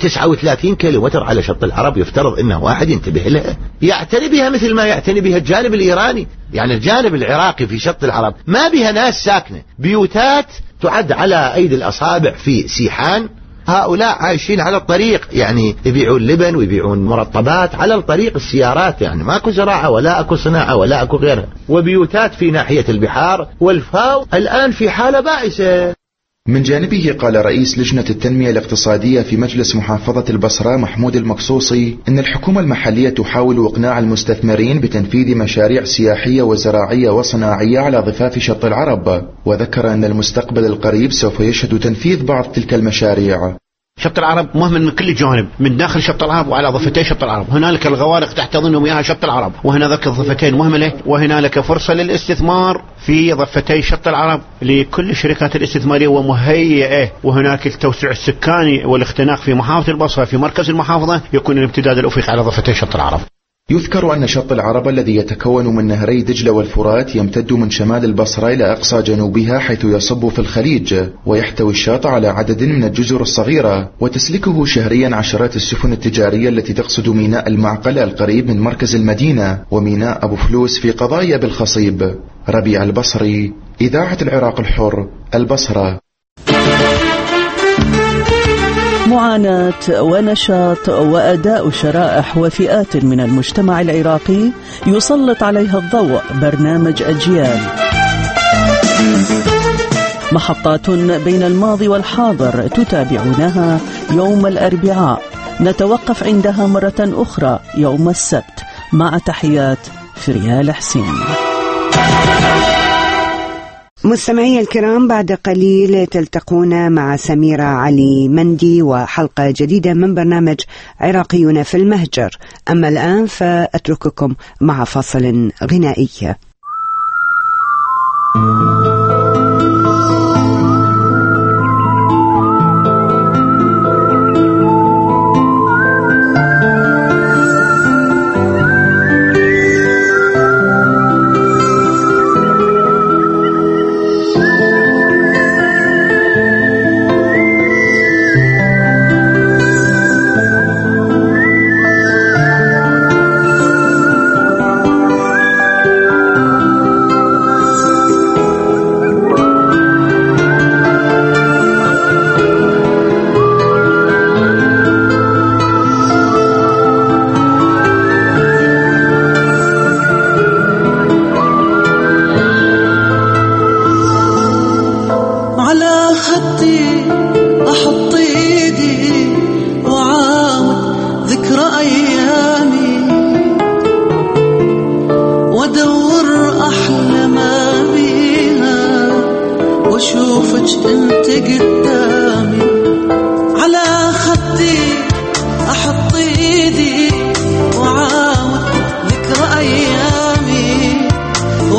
139 كيلومتر على شط العرب، يفترض أنه واحد ينتبه لها، يعتني بها مثل ما يعتني بها الجانب الإيراني. يعني الجانب العراقي في شط العرب ما بها ناس ساكنة، بيوتات تعد على أيدي الأصابع في سيحان، هؤلاء عايشين على الطريق، يعني يبيعون لبن ويبيعون مرطبات على الطريق، السيارات، يعني ماكو زراعة ولا أكو صناعة ولا أكو غيرها، وبيوتات في ناحية البحار. والفاو الآن في حالة بائسة. من جانبه قال رئيس لجنة التنمية الاقتصادية في مجلس محافظة البصرة محمود المقصوصي إن الحكومة المحلية تحاول إقناع المستثمرين بتنفيذ مشاريع سياحية وزراعية وصناعية على ضفاف شط العرب، وذكر أن المستقبل القريب سوف يشهد تنفيذ بعض تلك المشاريع. شط العرب مهمل من كل جانب، من داخل شط العرب وعلى ضفتي شط العرب. هنالك الغوارق تحتضن وياها شط العرب، وهنالك الضفتين مهملة، وهنالك فرصة للاستثمار في ضفتي شط العرب لكل الشركات الاستثمارية ومهيئة. وهناك التوسع السكاني والاختناق في محافظة البصرة، في مركز المحافظة يكون الامتداد الأفقي على ضفتي شط العرب. يذكر أن شط العرب الذي يتكون من نهري دجلة والفرات يمتد من شمال البصرة إلى أقصى جنوبها حيث يصب في الخليج، ويحتوي الشاطئ على عدد من الجزر الصغيرة، وتسلكه شهريا عشرات السفن التجارية التي تقصد ميناء المعقل القريب من مركز المدينة وميناء أبو فلوس في قضايا بالخصيب. ربيع البصري، إذاعة العراق الحر، البصرة. معاناة ونشاط وأداء شرائح وفئات من المجتمع العراقي يسلط عليها الضوء برنامج أجيال، محطات بين الماضي والحاضر تتابعونها يوم الأربعاء، نتوقف عندها مرة أخرى يوم السبت. مع تحيات فريال حسين. مستمعي الكرام، بعد قليل تلتقون مع سميرة علي مندي وحلقة جديدة من برنامج عراقيون في المهجر. أما الآن فأترككم مع فاصل غنائي.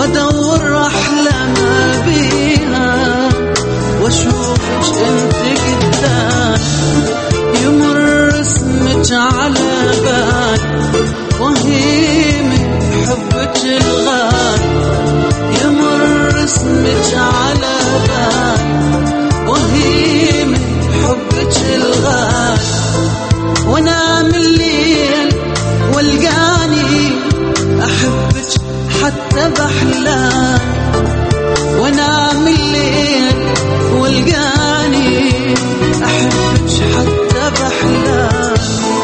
وادور احلام بيها واشوفك انت قدام يمر اسمك على بالي وهيم حبك الغالي يمر اسمك على بالي وهيم حبك الغالي وانا من الليل والقاني احبك حتى بحلام وانا من الليل والقاني احبك حتى بحلام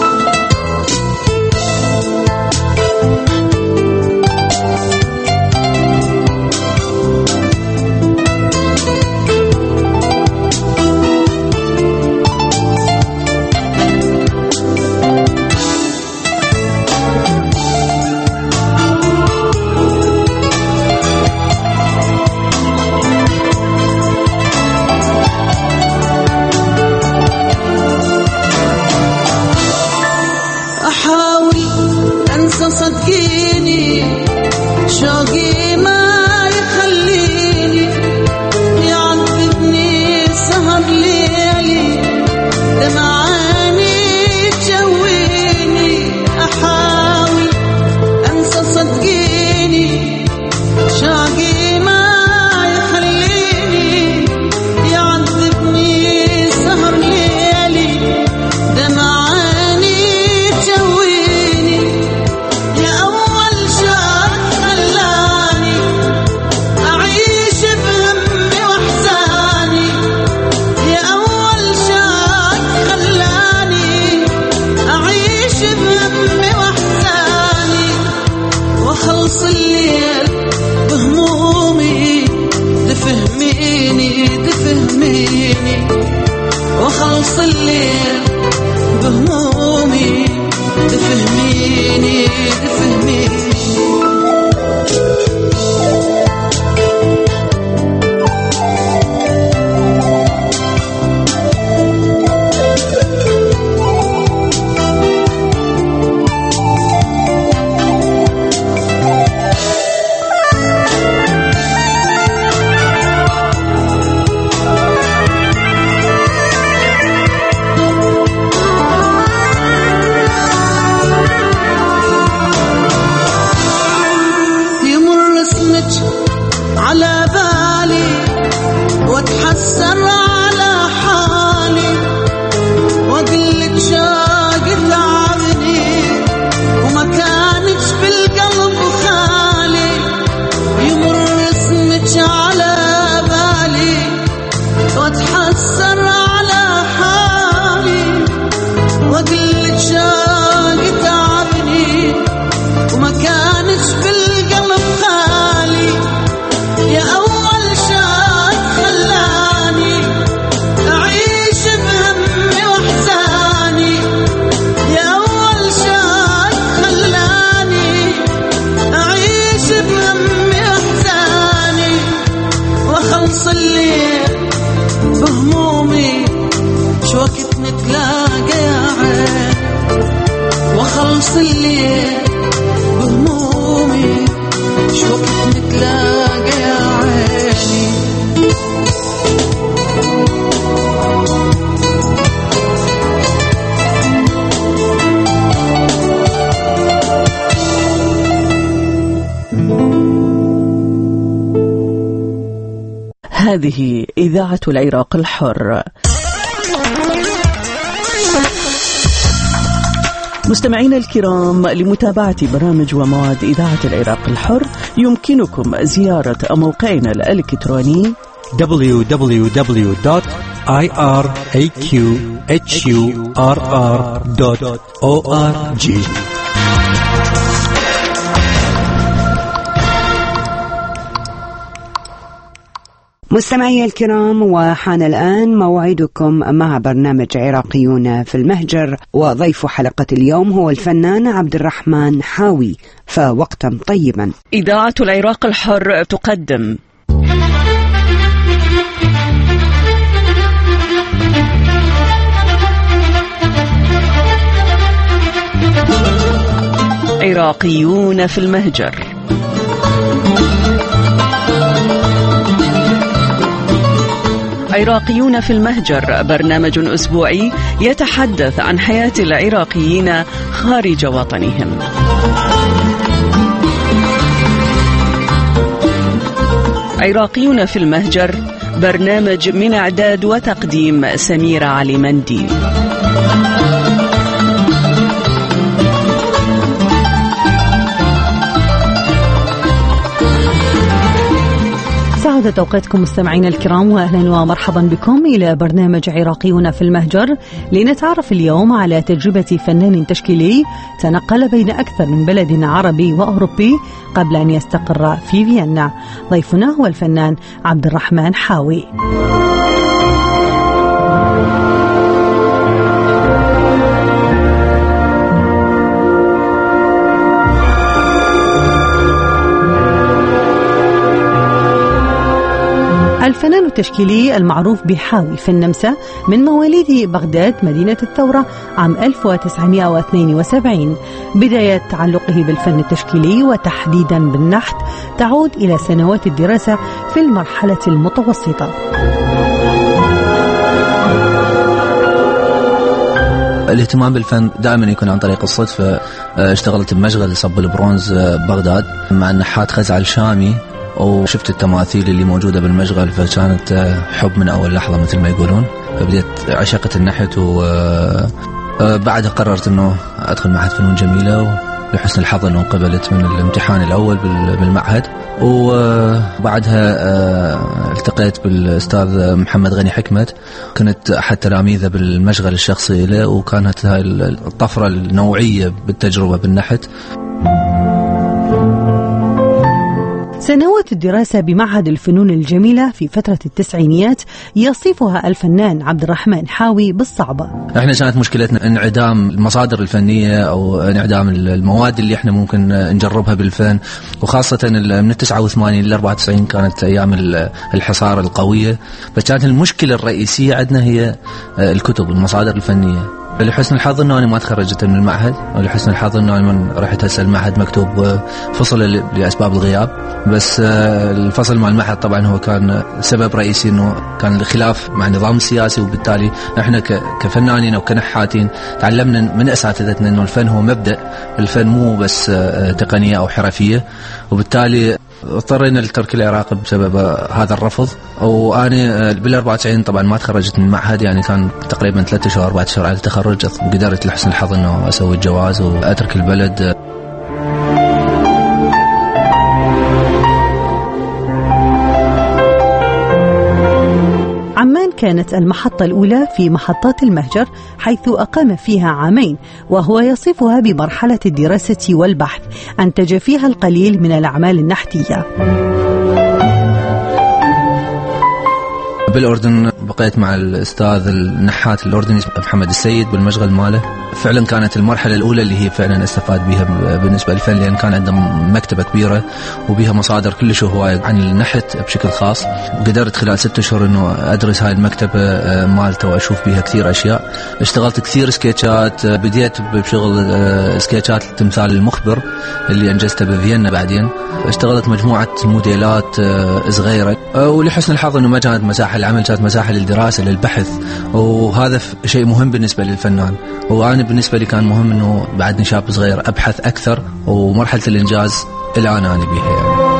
صدقيني شوقي ما يخليني يعذبني سهر ليلي دمعاني تجويني أحاول أنسى صدقيني شوقي ما يخليني يعذبني سهر ليلي دمعاني تجويني خلص الليل بهمومي تفهميني وخلص الليل بهمومي تفهميني على بالي واتحسر على حالي واقلك شاق تعبني وما كانش بالقلب خالي يمر اسمك على بالي واتحسر على حالي واقلك شاق تعبني وما كانش بالقلب خالي يا أول شاق خلاني أعيش بهمي وأحزاني يا أول شاق خلاني أعيش بهمي وأحزاني وأخلص الليل بهمومي شو وقت نتلاقى يا عين وأخلص الليل بهمومي شو وقت نتلاقى يا عيني هذه إذاعة العراق الحر. مستمعينا الكرام، لمتابعة برامج ومواد إذاعة العراق الحر يمكنكم زيارة موقعنا الإلكتروني www.iraqhurr.org. مستمعي الكرام، وحان الآن موعدكم مع برنامج عراقيون في المهجر، وضيف حلقة اليوم هو الفنان عبد الرحمن حاوي. فوقتا طيبا. إذاعة العراق الحر تقدم عراقيون في المهجر. عراقيون في المهجر، برنامج أسبوعي يتحدث عن حياة العراقيين خارج وطنهم. عراقيون في المهجر، برنامج من إعداد وتقديم سميرة علي منديل. سعادة أوقاتكم مستمعينا الكرام، وأهلا ومرحبا بكم إلى برنامج عراقيون في المهجر، لنتعرف اليوم على تجربة فنان تشكيلي تنقل بين أكثر من بلد عربي وأوروبي قبل أن يستقر في فيينا. ضيفنا هو الفنان عبد الرحمن حاوي. الفنان التشكيلي المعروف بحاوي في النمسا، من مواليد بغداد مدينة الثورة عام 1972. بداية تعلقه بالفن التشكيلي وتحديدا بالنحت تعود إلى سنوات الدراسة في المرحلة المتوسطة. الاهتمام بالفن دائما يكون عن طريق الصدفة. اشتغلت بمشغل صب البرونز بغداد مع النحات خزعل الشامي، وشفت التماثيل اللي موجودة بالمشغل، فكانت حب من أول لحظة مثل ما يقولون. فبديت عشقت النحت، وبعدها قررت أنه أدخل معهد فنون جميلة، ولحسن الحظ أنه قبلت من الامتحان الأول بالمعهد. وبعدها التقيت بالأستاذ محمد غني حكمت، كنت أحد تلاميذه بالمشغل الشخصي له، وكانت هاي الطفرة النوعية بالتجربة بالنحت. سنوات الدراسة بمعهد الفنون الجميلة في فترة التسعينيات يصفها الفنان عبد الرحمن حاوي بالصعبة. احنا كانت مشكلتنا انعدام المصادر الفنية او انعدام المواد اللي احنا ممكن نجربها بالفن، وخاصة من 89 ل 94 كانت ايام الحصار القوية. فكانت المشكلة الرئيسية عندنا هي الكتب، المصادر الفنية. لحسن الحظ انه انا ما تخرجت من المعهد، ولحسن الحظ انه انا من رحت هسه المعهد مكتوب فصل لاسباب الغياب. بس الفصل مع المعهد طبعا هو كان سبب رئيسي، انه كان الخلاف مع النظام السياسي، وبالتالي احنا كفنانين او كنحاتين تعلمنا من اساتذتنا انه الفن هو مبدأ، الفن مو بس تقنية او حرفية. وبالتالي اضطرينا لترك العراق بسبب هذا الرفض. وأنا بال94 طبعا ما تخرجت من المعهد، يعني كان تقريبا 3 أشهر 4 أشهر على التخرج. قدرت لحسن الحظ أنه أسوي الجواز وأترك البلد. عمان كانت المحطة الأولى في محطات المهجر، حيث أقام فيها عامين، وهو يصفها بمرحلة الدراسة والبحث. أنتج فيها القليل من الأعمال النحتية. بالأردن بقيت مع الأستاذ النحات الأردني محمد السيد بالمشغل ماله. فعلا كانت المرحلة الأولى اللي هي فعلا استفاد بها بالنسبة للفن، لأن كان عندهم مكتبة كبيرة وبها مصادر كلش هواية عن النحت بشكل خاص. قدرت خلال 6 أشهر أنه أدرس هاي المكتبة مالته وأشوف بها كثير أشياء. اشتغلت كثير سكيتشات، بديت بشغل سكيتشات التمثال المخبر اللي أنجزته بفيينا. بعدين اشتغلت مجموعة موديلات صغيرة، ولحسن الحظ أنه ما كانت مساحة العمل، كانت مساحة للدراسة للبحث، وهذا شيء مهم بالنسبة للفنان. وأنا بالنسبة لي كان مهم أنه بعدني شاب صغير أبحث أكثر، ومرحلة الإنجاز الآن أنا بيها يعني.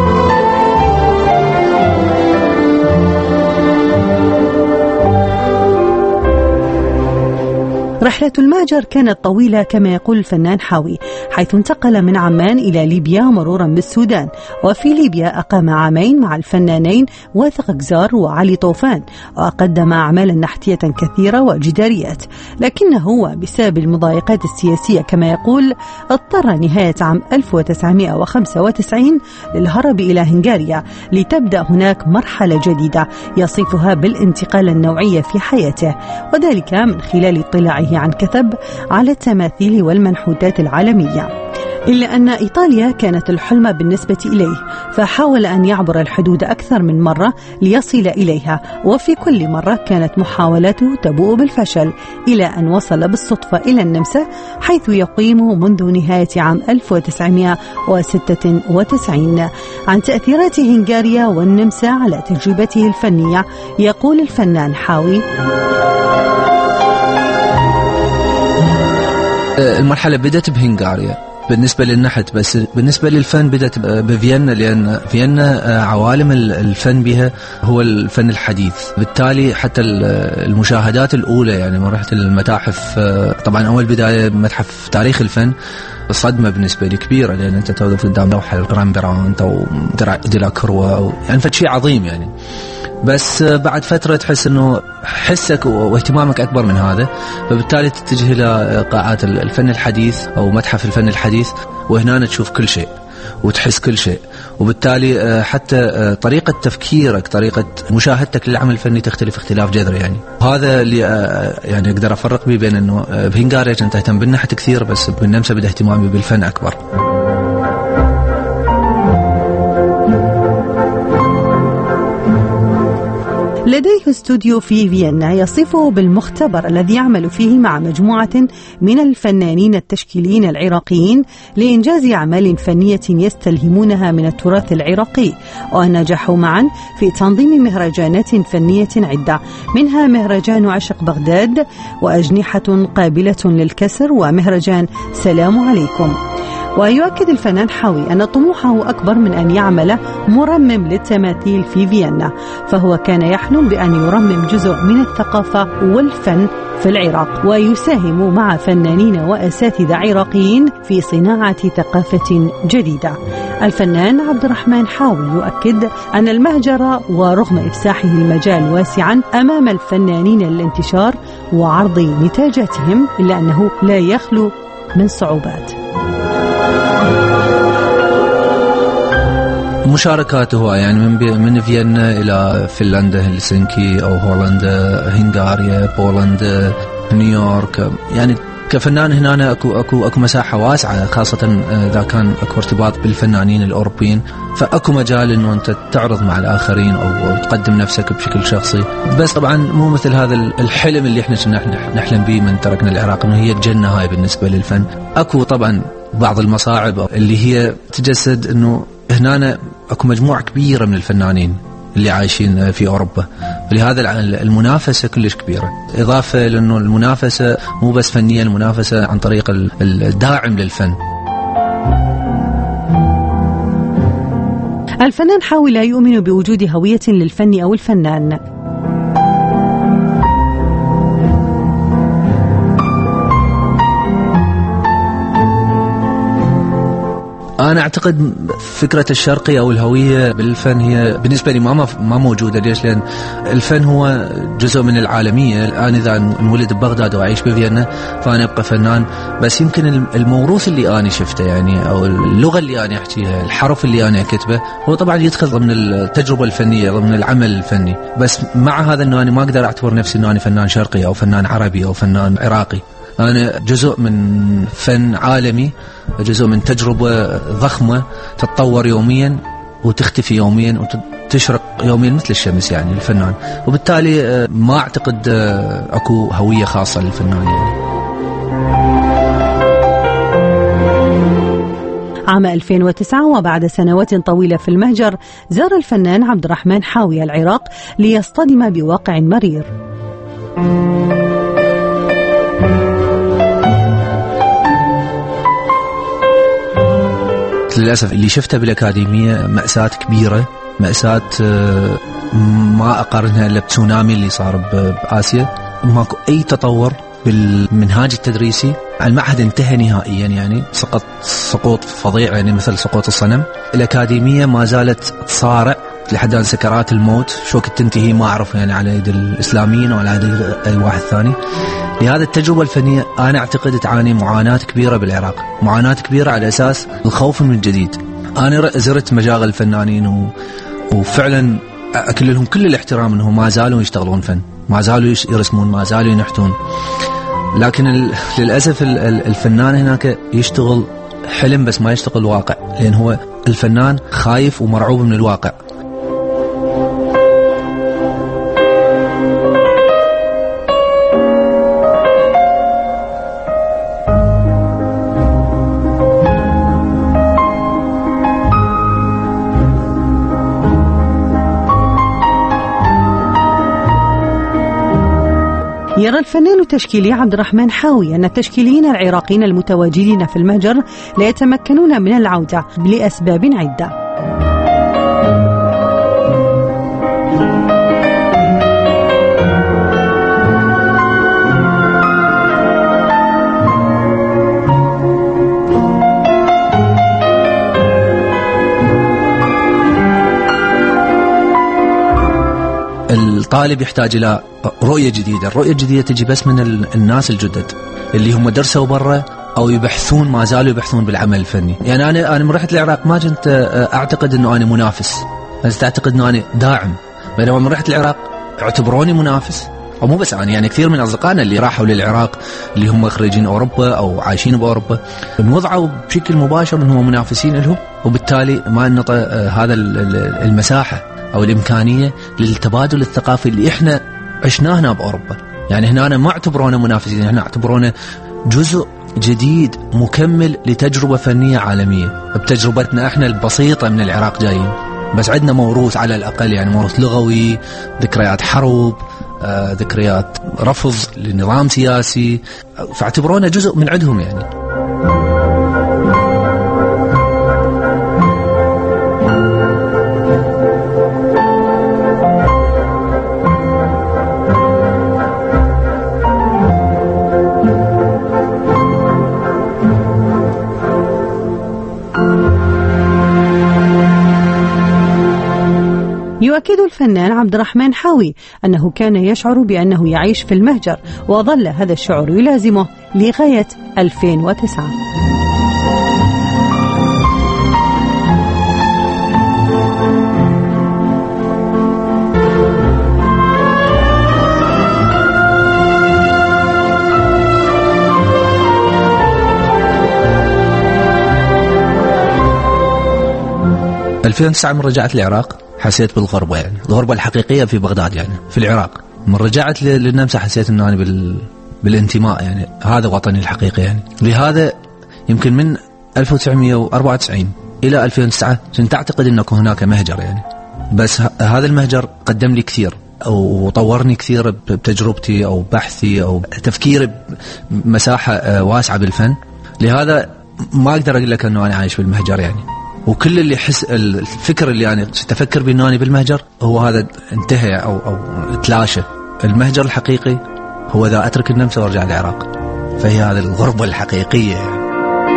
رحلة المهجر كانت طويلة كما يقول الفنان حاوي، حيث انتقل من عمان إلى ليبيا مرورا بالسودان. وفي ليبيا أقام عامين مع الفنانين واثق جزار وعلي طوفان، وقدم أعمالا نحتية كثيرة وجداريات. لكنه بسبب المضايقات السياسية كما يقول اضطر نهاية عام 1995 للهرب إلى هنغاريا، لتبدأ هناك مرحلة جديدة يصفها بالانتقال النوعي في حياته، وذلك من خلال اطلاعه عن كثب على التماثيل والمنحوتات العالمية، إلا أن إيطاليا كانت الحلم بالنسبة إليه، فحاول أن يعبر الحدود أكثر من مرة ليصل إليها، وفي كل مرة كانت محاولاته تبوء بالفشل، إلى أن وصل بالصدفة إلى النمسا حيث يقيم منذ نهاية عام 1996. عن تأثيرات هنغاريا والنمسا على تجربته الفنية يقول الفنان حاوي: المرحلة بدأت بهنغاريا بالنسبة للنحت، بس بالنسبة للفن بدأت بفيينا، لأن فيينا عوالم الفن بها هو الفن الحديث، بالتالي حتى المشاهدات الأولى يعني من رحت المتاحف، طبعا أول بداية متحف تاريخ الفن صدمة بالنسبة لي كبيرة، لأن أنت توقف قدام لوحة الغرامبرانت أو ديلاكروا يعني فشي عظيم يعني. بس بعد فترة تحس أنه حسك واهتمامك أكبر من هذا، فبالتالي تتجه إلى قاعات الفن الحديث أو متحف الفن الحديث، وهنا تشوف كل شيء وتحس كل شيء، وبالتالي حتى طريقة تفكيرك طريقة مشاهدتك للعمل الفني تختلف اختلاف جذري يعني. هذا اللي يعني أقدر أفرق بيه بين أنه بهنغاريا كنت أهتم بالنحت كثير، بس بالنمسا بدأ اهتمامي بالفن أكبر. لديه استوديو في فيينا يصفه بالمختبر الذي يعمل فيه مع مجموعة من الفنانين التشكيليين العراقيين لإنجاز أعمال فنية يستلهمونها من التراث العراقي، ونجحوا معا في تنظيم مهرجانات فنية عدة، منها مهرجان عشق بغداد، وأجنحة قابلة للكسر، ومهرجان سلام عليكم. ويؤكد الفنان حاوي أن طموحه أكبر من أن يعمل مرمم للتماثيل في فيينا، فهو كان يحلم بأن يرمم جزء من الثقافة والفن في العراق، ويساهم مع فنانين وأساتذة عراقيين في صناعة ثقافة جديدة. الفنان عبد الرحمن حاوي يؤكد أن المهجر ورغم إفساحه المجال واسعا أمام الفنانين الانتشار وعرض نتاجاتهم، إلا أنه لا يخلو من صعوبات. مشاركاته يعني من فيينا إلى فنلندا هلسنكي أو هولندا، هنغاريا، بولندا، نيويورك، يعني كفنان هنا اكو مساحه واسعه، خاصه اذا كان اكو ارتباط بالفنانين الاوروبيين، فاكو مجال انه انت تعرض مع الاخرين او تقدم نفسك بشكل شخصي. بس طبعا مو مثل هذا الحلم اللي احنا نحلم به من تركنا العراق، انه هي الجنه هاي بالنسبه للفن. اكو طبعا بعض المصاعب اللي هي تجسد انه هنا اكو مجموعه كبيره من الفنانين اللي عايشين في أوروبا، ولهذا المنافسة كلش كبيرة، إضافة لأنه المنافسة مو بس فنية، المنافسة عن طريق الداعم للفن. الفنان حاوي لا يؤمن بوجود هوية للفن أو الفنان. أنا أعتقد فكرة الشرقي أو الهوية بالفن هي بالنسبة لي ما موجودة. ليش؟ لأن الفن هو جزء من العالمية. الآن إذا انولد ببغداد وأعيش بفيينا فأنا أبقى فنان، بس يمكن الموروث اللي أنا شفته يعني أو اللغة اللي أنا أحكيها، الحرف اللي أنا أكتبه، هو طبعا يدخل ضمن التجربة الفنية، ضمن العمل الفني. بس مع هذا أنه أنا ما أقدر أعتبر نفسي أنه أنا فنان شرقي أو فنان عربي أو فنان عراقي. أنا جزء من فن عالمي، جزء من تجربة ضخمة تتطور يوميا وتختفي يوميا وتشرق يوميا مثل الشمس يعني الفنان، وبالتالي ما أعتقد أكو هوية خاصة للفنان يعني. عام 2009 وبعد سنوات طويلة في المهجر، زار الفنان عبد الرحمن حاوي العراق ليصطدم بواقع مرير. للأسف اللي شفته بالأكاديمية مأساة كبيرة، مأساة ما أقارنها إلا بتسونامي اللي صار بآسيا. ماكو أي تطور بالمنهاج التدريسي. المعهد انتهى نهائيا، يعني سقوط فظيع، يعني مثل سقوط الصنم. الأكاديمية ما زالت تصارع لحد سكرات الموت، شو كنت تنتهي ما أعرف يعني على يد الإسلاميين وعلى يد أي واحد ثاني. لهذا التجربة الفنية أنا أعتقد تعاني معاناة كبيرة بالعراق، معاناة كبيرة على أساس الخوف من الجديد. أنا زرت مجاغل الفنانين وفعلا أكل لهم كل الاحترام أنهم ما زالوا يشتغلون فن، ما زالوا يرسمون، ما زالوا ينحتون. لكن للأسف الفنان هناك يشتغل حلم بس ما يشتغل واقع، لأن هو الفنان خايف ومرعوب من الواقع. يرى الفنان التشكيلي عبد الرحمن حاوي أن التشكيليين العراقيين المتواجدين في المهجر لا يتمكنون من العودة لأسباب عدة. الطالب يحتاج إلى رؤية جديدة. الرؤية الجديدة تجي بس من الناس الجدد اللي هم درسوا برا أو يبحثون، ما زالوا يبحثون بالعمل الفني. يعني أنا من رحت العراق ما كنت أعتقد أنه أنا منافس، بس أعتقد أنه أنا داعم. بينما من رحت العراق اعتبروني منافس، أو مو بس أنا، يعني كثير من أصدقائنا اللي راحوا للعراق اللي هم خريجين أوروبا أو عايشين بأوروبا انوضعوا بشكل مباشر أنهم منافسين لهم، وبالتالي ما نعطى هذا المساحة أو الإمكانية للتبادل الثقافي اللي إحنا عشناه هنا بأوروبا. يعني هنا أنا ما اعتبرونا منافسين، هنا اعتبرونا جزء جديد مكمل لتجربة فنية عالمية بتجربتنا إحنا البسيطة من العراق جايين، بس عندنا موروث على الأقل، يعني موروث لغوي، ذكريات حرب، ذكريات رفض لنظام سياسي، فاعتبرونا جزء من عندهم يعني. يؤكد الفنان عبد الرحمن حاوي أنه كان يشعر بأنه يعيش في المهجر، وظل هذا الشعور يلازمه لغاية 2009. من رجعت العراق حسيت بالغربة، يعني الغربة الحقيقية في بغداد، يعني في العراق. من رجعت للنمسا حسيت أنه أنا بالانتماء، يعني هذا وطني الحقيقي. يعني لهذا يمكن من 1994 إلى 2009 كنت أعتقد أنه هناك مهجر، يعني بس هذا المهجر قدم لي كثير وطورني كثير بتجربتي أو بحثي أو تفكيري بمساحة واسعة بالفن. لهذا ما أقدر أقول لك أنه أنا عايش بالمهجر يعني. وكل اللي حس الفكر اللي يعني تفكر بأنه بالمهجر هو هذا انتهى أو تلاشى. المهجر الحقيقي هو إذا أترك النمسا وارجع العراق، فهي هذه الغربة الحقيقية يعني.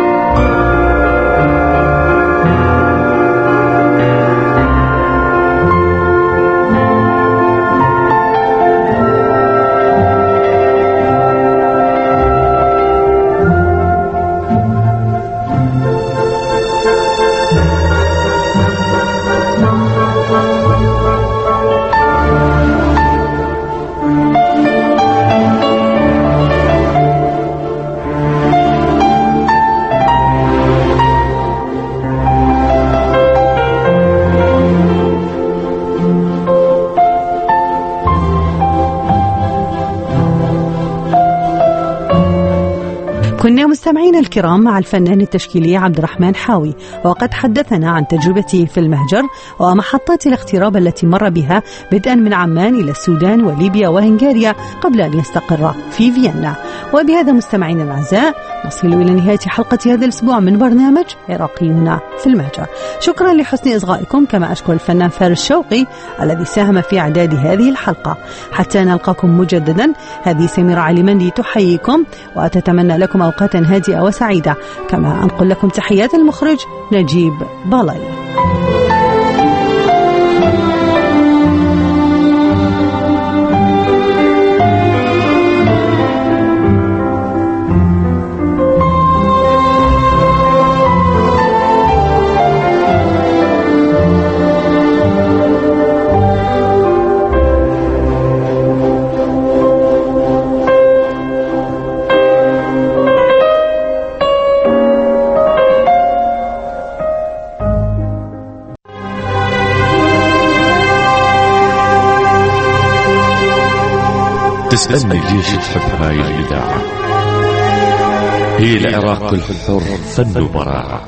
كنا مستمعين الكرام مع الفنان التشكيلي عبد الرحمن حاوي، وقد حدثنا عن تجربته في المهجر ومحطات الاغتراب التي مر بها بدءا من عمان إلى السودان وليبيا وهنغاريا قبل أن يستقر في فيينا. وبهذا مستمعين الأعزاء نصل إلى نهاية حلقة هذا الأسبوع من برنامج عراقيون في المهجر. شكرا لحسن إصغائكم، كما أشكر الفنان فارس شوقي الذي ساهم في إعداد هذه الحلقة. حتى نلقاكم مجددا، هذه سميرة علي تحييكم وأتتمنى لكم أوقاتا هادئة وسعيدة، كما أنقل لكم تحيات المخرج نجيب بالاي. تسألني ليش تحب هاي الإذاعة؟ هي العراق الحر فن وبراعة.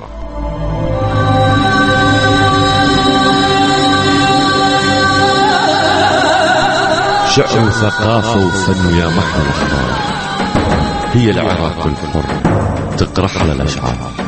شعر وثقافة وفن يا محر الأحرار. هي العراق الحر تقرح على الأشعار.